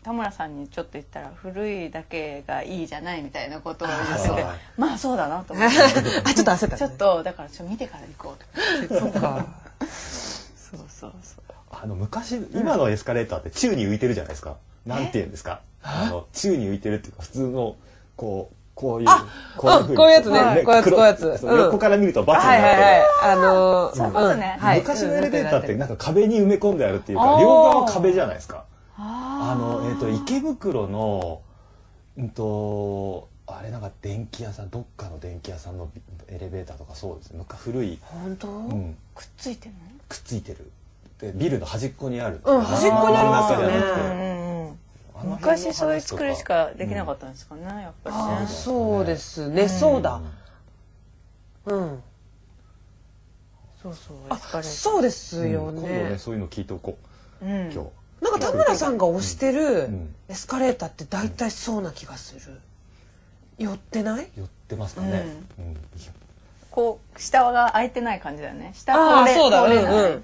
田村さんにちょっと言ったら古いだけがいいじゃないみたいなことを言ってて、まあそうだなと思ってあちょっと焦った、ね、 ちょっとだからちょっと見てから行こうとそうかそうそうそう。 あの昔今のエスカレーターって宙に浮いてるじゃないですか。なんていうんですか。あの宙に浮いてるっていうか普通のこうこういうこういうこういうやつね、こういうやつこういうやつ。 横から見るとバツになってる。 はいはいはい。あのそういうことね。 昔のエレベーターってなんか壁に埋め込んであるっていうか両側壁じゃないですか。あのえっと池袋のうんとあれなんか電気屋さんどっかの電気屋さんのエレベーターとかそうですね。昔古い。 本当？ くっついてるの？ くっついてる。でビルの端っこにある。 うん端っこにありますよね。 昔そういう作りしかできなかったんですかね、やっぱりね。 あ、そうですね、そうだ。うん。 そうそう。 あ、そうですよね。 今度ね、そういうの聞いておこう。今日。 なんか田村さんが推してるエスカレーターって大体そうな気がする。寄ってない？ 寄ってますかね。 こう下が開いてない感じだよね。下ああ、そうだ。うんうん。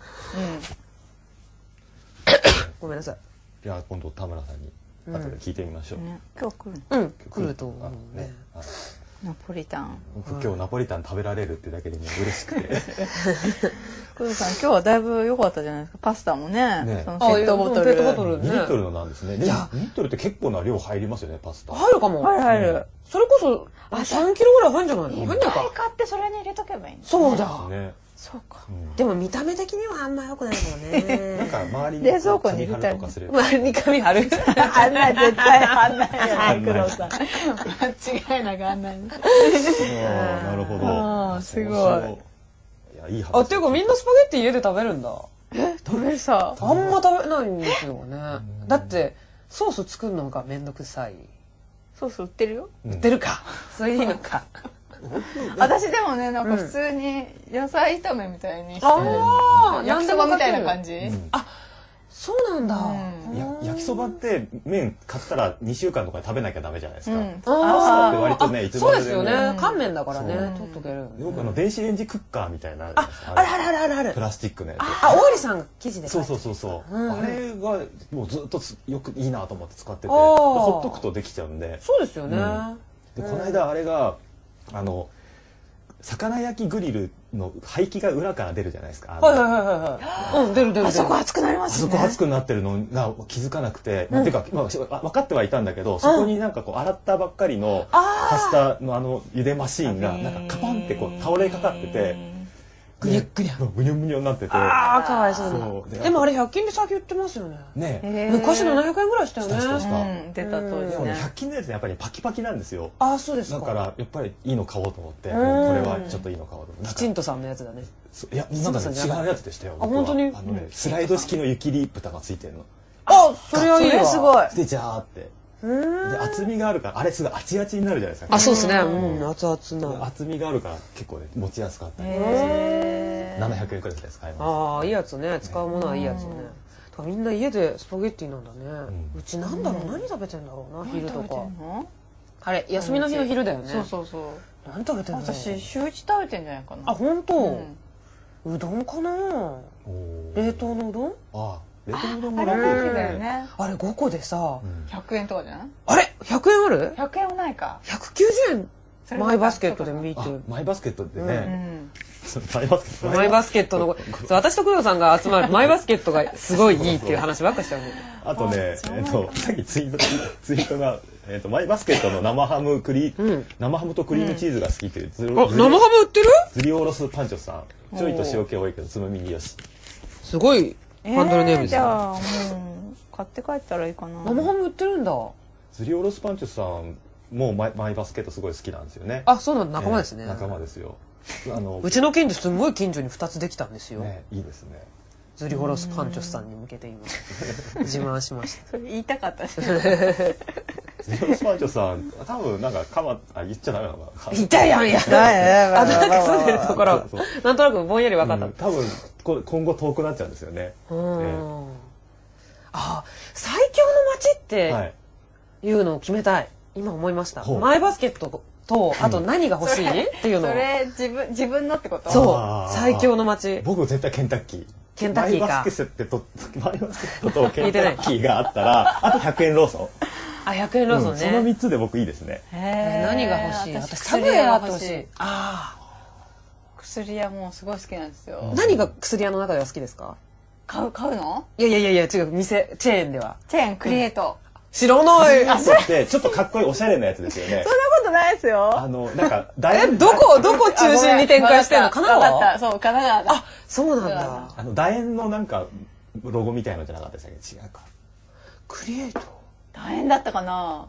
ごめんなさい。 じゃあ今度田村さんに後で聞いてみましょう。 今日来る？ うん、来ると思うね。 ナポリタン。 今日ナポリタン食べられるってだけでも嬉しくて。 工藤さん今日はだいぶ良かったじゃないですか。パスタもね。そのペットボトル。 ペットボトルね。 にリットルのなんですね。にリットルって結構な量入りますよね、パスタ。 入るかも。 入る入る。 それこそさんキロぐらい入るんじゃないの？入んないか。 いっぱい買ってそれに入れとけばいいの。 そうだ。 ね。 そうか。 でも見た目的にはあんま良くないもんね。 なんか周りに冷蔵庫に入れたり周りに紙貼る。 貼んない絶対貼んないよね、工藤さん。間違いなく貼んない。 なるほど。 すごい。 いやいい話。 あ、っていうかみんなスパゲッティ家で食べるんだ。 え、食べるさ。 あんま食べないんですよね。だってソース作るのがめんどくさい。 ソース売ってるよ。 売ってるか。それでいいのか。 私でもね、なんか普通に野菜炒めみたいにして、焼きそばみたいな感じ。 あ、そうなんだ。 焼きそばって麺買ったらにしゅうかんとかで食べなきゃダメじゃないですか。パスタって割とね、いつまででも。そうですよね。乾麺だからね、取っとける。 よくあの電子レンジクッカーみたいな。 あ、あるあるあるあるある。 プラスチックのやつ。 あ、大入さんが記事で。 そうそうそうそう。あれがもうずっとよくいいなと思って使ってて、ほっとくとできちゃうんで。 そうですよね。 でこの間あれがあの。魚焼きグリルの排気が裏から出るじゃないですか。 はいはいはいはい。うん、出る出る。 あそこ熱くなりますね。あそこ熱くなってるのが気づかなくて、ていうかまあ分かってはいたんだけど、そこになんかこう洗ったばっかりのパスタのあの茹でマシーンがなんかカパンってこう倒れかかってて。 ぐにゃぐにゃぐにゃぐにゃになってて、 ああかわいそうに。でもあれひゃく均で先売ってますよね。 ね、 昔ななひゃくえんぐらいしたよね。出た当時ね。 ひゃく均のやつやっぱりパキパキなんですよ。 ああそうですか。 だからやっぱりいいの買おうと思って、これはちょっといいの買おうと思って。 きちんとさんのやつだね。 いやなんか違うやつでしたよ。 あ本当に。 あのねスライド式の湯切り蓋がついてるの。 あそれはいいわ。 すごい。 でジャーって。で厚みがあるからあれすごいあちあちになるじゃないですか。 あそうですね。うん熱々な。 厚みがあるから結構ね持ちやすかったり。ななひゃくえんくらいで使えます。 ああいいやつね。使うものはいいやつね。みんな家でスパゲッティなんだね。うちなんだろう何食べてんだろうな昼とか。あれ休みの日の昼だよね。 そうそうそう。 何食べてんの？ 私週一食べてんじゃないかな。 あ本当。うどんかな。冷凍のうどん？ あ冷凍うどんも楽だよね。 あれごこでさひゃくえんとかじゃない？ あれひゃくえんある？ ひゃくえんはないか。 ひゃくきゅうじゅうえんマイバスケットで見てる。 マイバスケットってね。 マイバスケット。マイバスケットの私と工藤さんが集まるマイバスケットがすごいいいっていう話ばっかしちゃう。 あとねえっとさっきツイートツイートがえっとマイバスケットの生ハムクリ生ハムとクリームチーズが好きっていう。 生ハム売ってる？ ずりおろすパンチョさん。ちょいと塩気多いけどつまみによし。 すごいハンドルネームですね。 じゃあもう買って帰ったらいいかな。 生ハム売ってるんだ。 ずりおろすパンチョさんもマイマイバスケットすごい好きなんですよね。 あ、そうなんだ仲間ですね。 仲間ですよ。 あのうちの近所すごい近所にふたつできたんですよ。 ね、いいですね。 ずりおろすパンチョスさんに向けて今自慢しました。 それ言いたかったです。 ずりおろすパンチョさん多分なんかかまあ言っちゃダメなのかな。 言ったやんや。あなんか住んでるところなんとなくぼんやり分かった。 多分今後遠くなっちゃうんですよね。 あ最強の街っていうのを決めたい。今思いました。マイバスケットとあと何が欲しいっていうの。 それ自分自分のってこと？ そう最強の街。 僕絶対ケンタッキー。 ケンタッキーかマイバスケットとマイバスケットとケンタッキーがあったらあとひゃくえんローソン。 あ、ひゃくえんローソンね、 うん、そのみっつで僕いいですね。 へ何が欲しい？私サブウェイあってほしい。ああ、 薬屋もすごい好きなんですよ。 何が薬屋の中では好きですか？ 買う買うの？ いやいやいやいや違う、店チェーンでは。 チェーンクリエイト。 知らない。 あ、そうってちょっとかっこいいおしゃれなやつですよね。 そんなことないですよ。 あのなんかえどこどこ中心に展開してんの？神奈川？ そう神奈川だ。 あ、そうなんだ。 あの楕円のなんかロゴみたいのじゃなかったでしたっけ？違うか。 クリエイト。 楕円だったかな。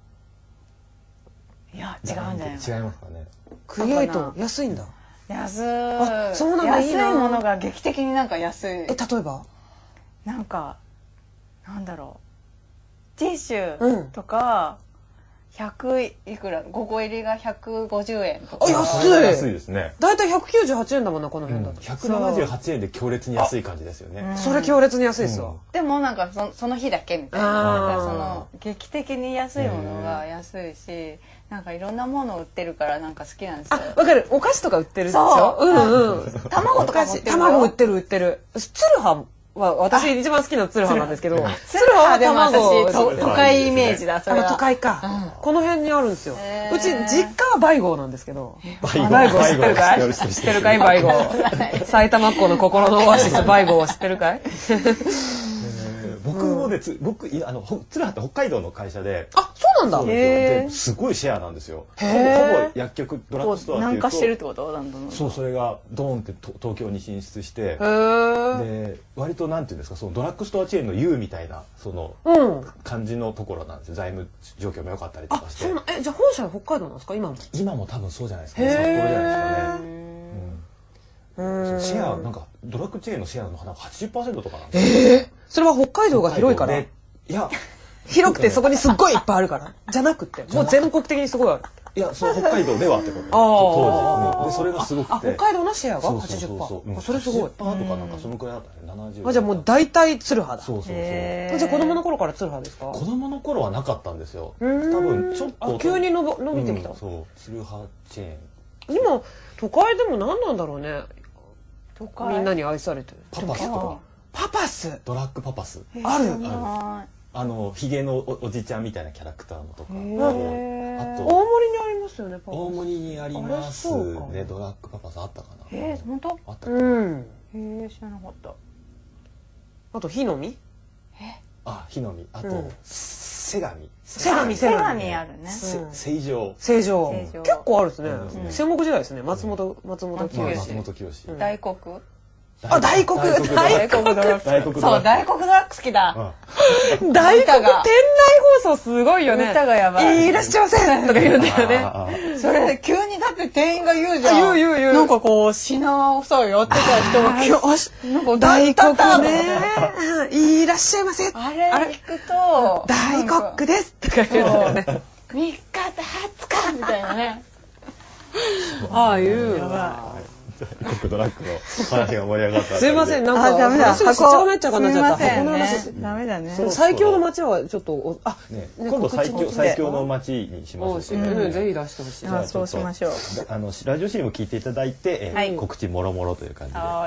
いや違うんじゃない？ 違いますかね。 クリエイト安いんだ。 安い。 あ、そうなんだ。いいな。 安いものが劇的になんか安い。 え、例えば？ なんかなんだろう。ティッシュとかひゃくいくらごこ入りがひゃくごじゅうえんとか。 あ、安い。 安いですね。 だいたいひゃくきゅうじゅうはちえんだもんな、この辺だと。 ひゃくななじゅうはちえんで強烈に安い感じですよね。 それ強烈に安いですわ。 でもなんかその日だけみたいな。なんかその劇的に安いものが安いし、なんかいろんなもの売ってるからなんか好きなんですよ。 あ、わかる。お菓子とか売ってるでしょ。うんうん。 卵とかも売ってる。 卵売ってる売ってる。ツルハは私一番好きなツルハなんですけど、ツルハはでも卵私都会イメージだ。それは都会か。この辺にあるんですよ。うち実家はバイゴーなんですけど。 バイゴー知ってるかい？知ってるかいバイゴー。埼玉っ子の心のオアシスバイゴーを知ってるかい？ 僕もね、僕いやあのツルハって北海道の会社で。 あ、そうなんだ。 へえ。すごいシェアなんですよ。ほぼ薬局ドラッグストアっていうと。 南下してるってこと？なんだろう。 そう、それがドーンって東京に進出して、で割となんていうんですか、そのドラッグストアチェーンの ユー みたいなその感じのところなんですよ。財務状況も良かったりとかして。 あ、そうな、え、じゃあ本社は北海道なんですか？今も。 今も多分そうじゃないですかね。札幌じゃないですかね。シェアなんかドラッグチェーンのシェアのなんか はちじゅっパーセント とかなんですよ。 ええ、それは北海道が広いから？いや、 広くてそこにすっごいいっぱいあるからじゃなくて、もう全国的にすごいある。 いや、その北海道ではってこと。当時でそれがすごくて。 あ、北海道のシェアが はちじゅっパーセント。それすごい。はちじゅっパーセントとかなんかそのくらいだったね。ななじゅう。 あ、じゃあもう大体ツルハだ。 そうそうそう。じゃあ子供の頃からツルハですか？ 子供の頃はなかったんですよ。多分ちょっと急に伸びてきた。 そう、ツルハチェーン。 今都会でも何なんだろうね。みんなに愛されてる。 パパスとか。 パパス。 ドラッグパパス。 ある。 あのヒゲの お, おじちゃんみたいなキャラクターのとか。あと大森にありますよね。パパス。 大森にありますね。ドラッグパパスあったかな。 えー、本当？ あったかな。うん。 へえ、知らなかった。 あと火の実？ え？あ、火の実。あとセガミ。 セガミセガミあるね。 成城。 成城。結構あるですね。戦国時代ですね。松本松本清。 松本清。 大黒。 あ、大黒大黒大黒ドラッグ。 そう、大黒ドラッグ好きだ。 大黒店内放送すごいよね。 歌がやばい。 いらっしゃいませとか言うんだよね。 それ急にだって店員が言うじゃん。 言う言う言う。 なんかこう品をさやってた人がなんか大黒ね。いらっしゃいませ。 あれ聞くと大黒ですとか言うんだよね。 みっかとはつかみたいなね。 ああいうやばい。 ドラッグの話が盛り上がった。 すいません、なんかダメだ。 話がしちゃがめっちゃかなっちゃった。 箱の話ダメだね。 最強の街はちょっとあ今度最強最強の街にしましょう。 ぜひ出してほしい。 あ、そうしましょう。 あのラジオ シーエム 聞いていただいて告知もろもろという感じで。はい。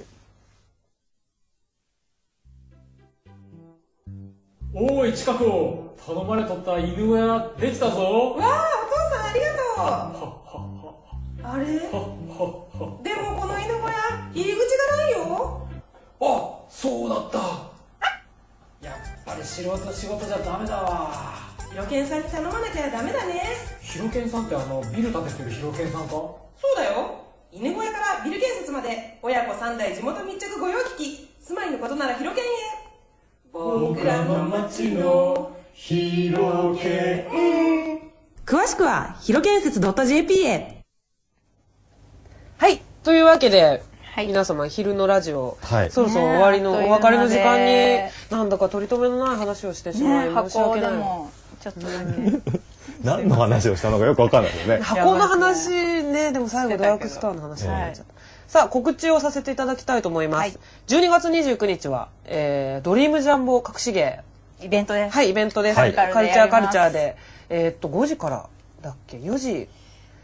おい近くを頼まれとった犬小屋できたぞ。わあ、 お父さんありがとう。あれ？でもこの犬小屋入り口がないよ。 あ、そうだった。やっぱり素人仕事じゃダメだわ。 ヒロケンさんに頼まなきゃダメだね。 ヒロケンさんってあのビル建ててるヒロケンさんか？ そうだよ。犬小屋からビル建設まで親子三代地元密着御用聞き。住まいのことならヒロケンへ。僕らの街のヒロケン。 詳しくはヒロ建設 .jp へ。はい、というわけで、はい、皆様昼のラジオ、はい、そろそろ終わりの、お別れの時間になんだか取り留めのない話をしてしまい、ね、申し訳ない。 ちょっとだけ何の話をしたのかよくわかんないですよね。 箱の話ね、でも最後ドラッグストアの話になっちゃった。さあ告知をさせていただきたいと思います。はい、じゅうにがつにじゅうくにちは、えー、ドリームジャンボ隠し芸イベントです。 はい、イベントです。はい、カルチャーカルチャーで、えー、っとごじからだっけよじ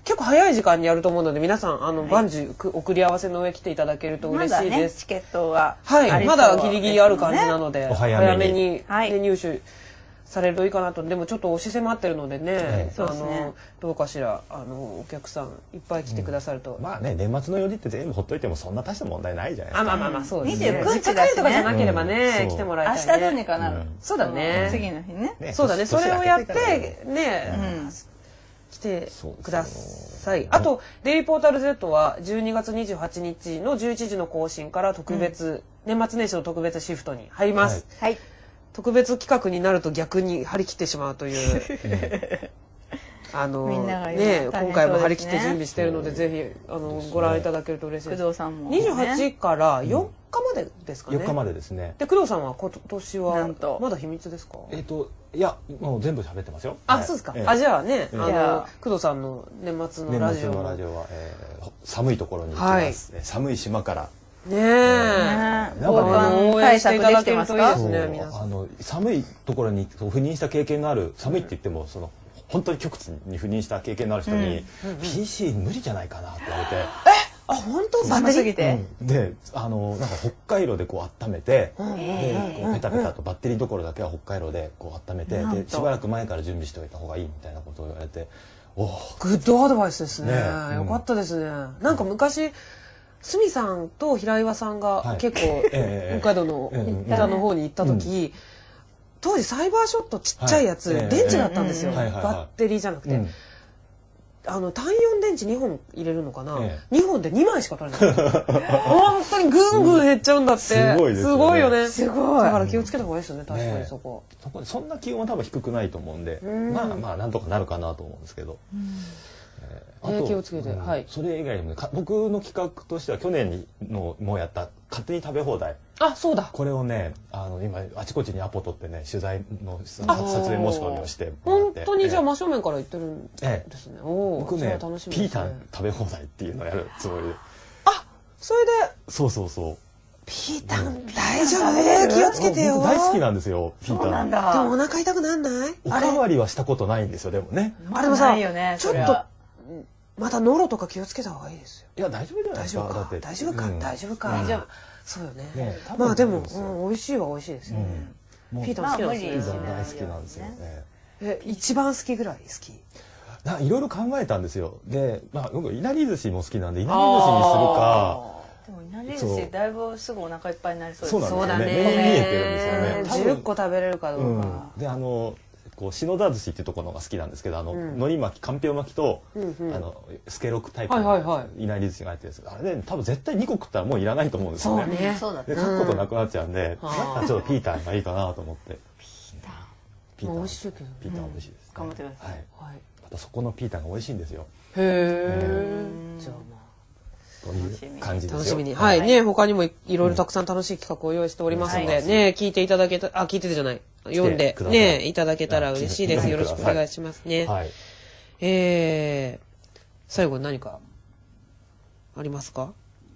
結構早い時間にやると思うので皆さんあの万事送り合わせの上来ていただけると嬉しいです。 チケットははいまだギリギリある感じなので早めに入手されるといいかなと。でもちょっと押し迫ってるのでね、あのどうかしらあのお客さんいっぱい来てくださると。 まあね年末の寄りって全部ほっといてもそんな大した問題ないじゃないですか。 あまあまあまあそうですね。 にじゅうくにちだしね。 とかじゃなければね来てもらいたいね。 明日どうにかなる。 そうだね。 次の日ね。 そうだね。それをやってね来てください。あとデイリーポータル Z はじゅうにがつにじゅうはちにちのじゅういちじの更新から特別年末年始の特別シフトに入ります。はい。特別企画になると逆に張り切ってしまうというあのね今回も張り切って準備してるのでぜひあのご覧いただけると嬉しいです。 工藤さんもにじゅうはちからよっかまでですかね。 よっかまでですね。 で工藤さんは今年はまだ秘密ですか？ えっといやもう全部喋ってますよ。 あそうですか。あじゃあねあの工藤さんの年末のラジオ年末のラジオは寒いところに行きます。寒い島から。 ねえ。 防寒対策できてますか？ あの寒いところに赴任した経験のある寒いって言ってもその本当に極地に赴任した経験のある人に ピーシー 無理じゃないかなって言われて。 えあ本当寒すぎて。 であのなんか北海道でこう温めてでペタペタとバッテリーどころだけは北海道でこう温めてでしばらく前から準備しておいた方がいいみたいなことを言われて。おグッドアドバイスですね。よかったですね。なんか昔鷲見さんと平岩さんが結構北海道の北の方に行った時当時サイバーショットちっちゃいやつ電池だったんですよ。バッテリーじゃなくてあの単よん電池にほん入れるのかなにほんでにまいしか取れない本当にぐんぐん減っちゃうんだってすごいよね。すごいだから気をつけた方がいいですよね。確かにそこそんな気温は多分低くないと思うんでまあまあなんとかなるかなと思うんですけど。 あと気をつけて、うんはい、 それ以外にも、ね、僕の企画としては去年のもうやった勝手に食べ放題あそうだこれをねあの今あちこちにアポ取ってね取材の撮影申し込みをして本当にじゃあ真正面から言ってるんですね、ええ、 お僕ねピータン食べ放題っていうのをやるつもりであそれでそうそうそうピータン大丈夫気をつけてよ大好きなんですよピータンそうなんだでもお腹痛くなんないおかわりはしたことないんですよでもねあでもさちょっとまたノロとか気をつけた方がいいですよ。 いや大丈夫じゃないですか。 大丈夫か大丈夫か大丈夫。そうよね。まあでも美味しいは美味しいですよね。ピータン好きなんですね。 ピータン大好きなんですよね。 え一番好きぐらい好き。 ないろいろ考えたんですよ。でまあ僕いなり寿司も好きなんでいなり寿司にするか。 でもいなり寿司だいぶすぐお腹いっぱいになりそうです。 そうだね。 目の見えてるんですよね。 じゅっこ食べれるかどうか。 であの。こう篠田寿司っていうところが好きなんですけどあの、うん、海苔巻きかんぴょう巻きと、うんうん、あのスケロクタイプのいなり寿司が入ってるんですけどあれね多分絶対にこ食ったらもういらないと思うんですよね。 そうね。 で書くことなくなっちゃうんで、うん、ちょっとピータンがいいかなと思って。 ピータン。 ピータン美味しいけど、 ピータン美味しいです、ね。 頑張ってください。 はい。またそこのピータンが美味しいんですよ。 へえ。じゃあまあ。 という感じですよ。 楽しみに。はい。ね他にもいろいろたくさん楽しい企画を用意しておりますので、ね聞いていただけた、あ、聞いててじゃない。読んでねいただけたら嬉しいです。よろしくお願いしますね。はい。えー、最後に何かありますか？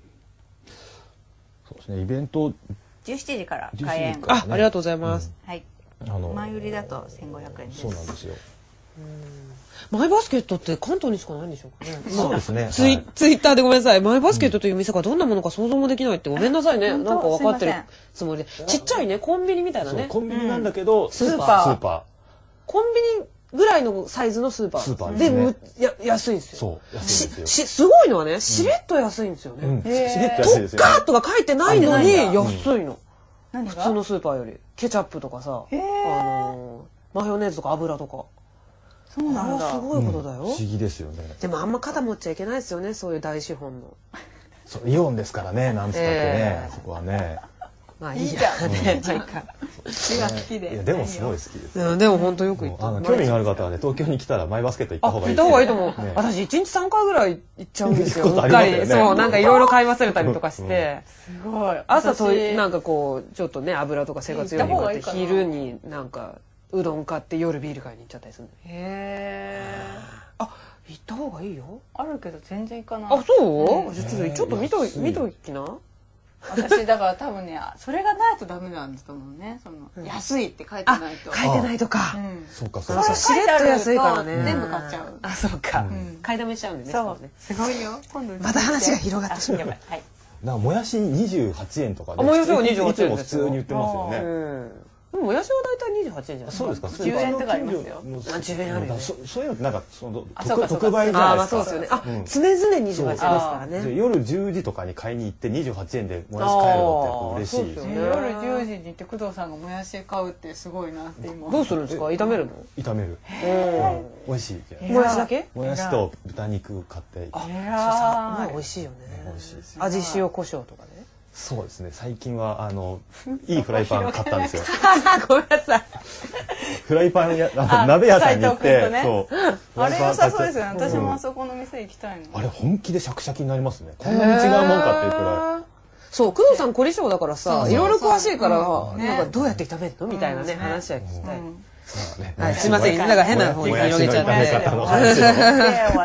そうですね。イベントじゅうしちじから開演。 あ、ありがとうございます。 はい。あの前売りだとせんごひゃくえんです。 そうなんですよ。 マイバスケットって関東にしかないんでしょうかね。 そうですね。 ツイツイッターでごめんなさい。マイバスケットという店がどんなものか想像もできないってごめんなさいね。なんか分かってるつもりで。ちっちゃいねコンビニみたいなね。 コンビニなんだけどスーパー。スーパー。 コンビニぐらいのサイズのスーパー。 スーパーでむや安いんですよ。 そう安いんですよ。 しすごいのはねしれっと安いんですよね。 しれっと安いですよ。 カーとか書いてないのに安いの。 普通のスーパーよりケチャップとかさあのマヨネーズとか油とか。 そうなんだ。 すごいことだよ。 不思議ですよね。 でもあんま肩持っちゃいけないですよね。そういう大資本の。 そうイオンですからね。なんつったってね。そこはね。 まあいいじゃんね。 血が好きで。 いやでもすごい好きです。 でも本当よく行った。 興味がある方はね東京に来たらマイバスケット行った方がいい。 行った方がいいと思う。私一日三回ぐらい行っちゃうんですよ。うっかりそうなんかいろいろ買い忘れたりとかして。 すごい。 朝となんかこうちょっとね油とか生活用品買って昼になんか。うどん買って夜ビール買いに行っちゃったりする。 へえ。 あ、行った方がいいよ。 あるけど全然行かない。 あ、そう？じゃちょっとちょっと見と見ときな。 私だから多分ねそれがないとダメなんだと思うね。その、うん、安いって書いてないと。 書いてないとか。 うん、そうかそうか。しれっと安いからね。 全部買っちゃう。 あそうか。うん、買いだめしちゃうんでね。 そうね。すごいよ。今度また話が広がってしまう。 はい。なんかもやしにじゅうはちえんとかで。 もやしがにじゅうはちえんいつも普通に売ってますよね。 うんでももやしは大体にじゅうはちえんじゃない。 そうですか。 じゅうえんとかありますよ。 あじゅうえんあるよね。 そういうのってなんかその特売じゃないですか。 あそうですよね。あ常々にじゅうはちえんですからね。 夜じゅうじとかに買いに行ってにじゅうはちえんでもやし買えるのって嬉しいですね。 夜じゅうじに行って工藤さんがもやし買うってすごいなって今。 どうするんですか。炒めるの？ 炒める。美味しい。 もやしだけ？ もやしと豚肉買って。 あ、美味しいよね。 美味しいです。 味塩コショウとかね。 そうですね。最近はあのいいフライパン買ったんですよ。 ごめんなさい。 フライパンや鍋屋さんに行って、 そうあれ良さそうですよね。私もあそこの店行きたいの。 あれ本気でシャキシャキになりますね。こんなに違うもんかっていうくらい。 そう工藤さん凝り性だからさ、いろいろ詳しいからなんかどうやって炒めるのみたいなね話は聞きたい。はいすみませんなんか変な方に広げちゃって。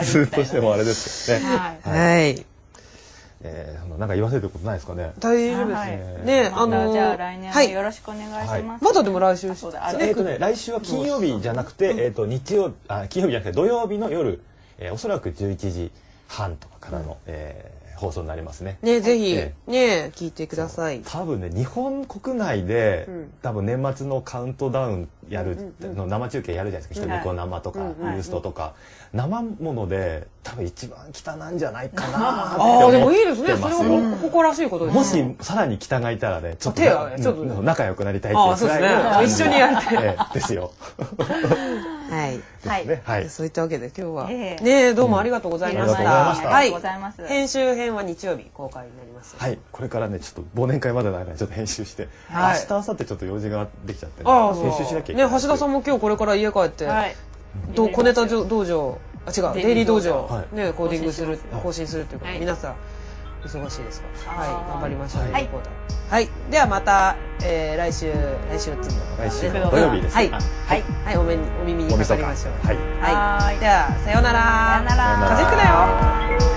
ずっとしてもあれですけどね。 はい。 えー、なんか言わせることないですかね。 大丈夫ですね。ね、あのじゃあ来年もよろしくお願いします。 まだでも来週。 えっとね、来週は金曜日じゃなくて、えっと日曜あ金曜日じゃなくて土曜日の夜、えー、おそらくじゅういちじはんとかからの、えー、放送になりますね。 ねぜひね聞いてください。 多分ね日本国内で多分年末のカウントダウンやるの生中継やるじゃないですか。ひとりこ生とかユーストとか生もので多分一番北なんじゃないかなって思ってますよ。あでもいいですね。それは誇らしいことです。もしさらに北がいたらねちょっと仲良くなりたいっていうくらいの一緒にやりたいですよ。はいはいそういったわけで今日はねどうもありがとうございました。はい編集編は日曜日公開になります。はいこれからねちょっと忘年会までの間にちょっと編集して明日明後日ちょっと用事ができちゃって編集しなきゃいけない。ね橋田さんも今日これから家帰って小ネタ道場あ違うデイリー道場ねコーディングする更新するということで皆さん忙しいですからはい頑張りましょう。はいではまた来週来週次来週土曜日です。 はいはいお耳にかかりましょう。はいではさようなら。風邪ひくなよ。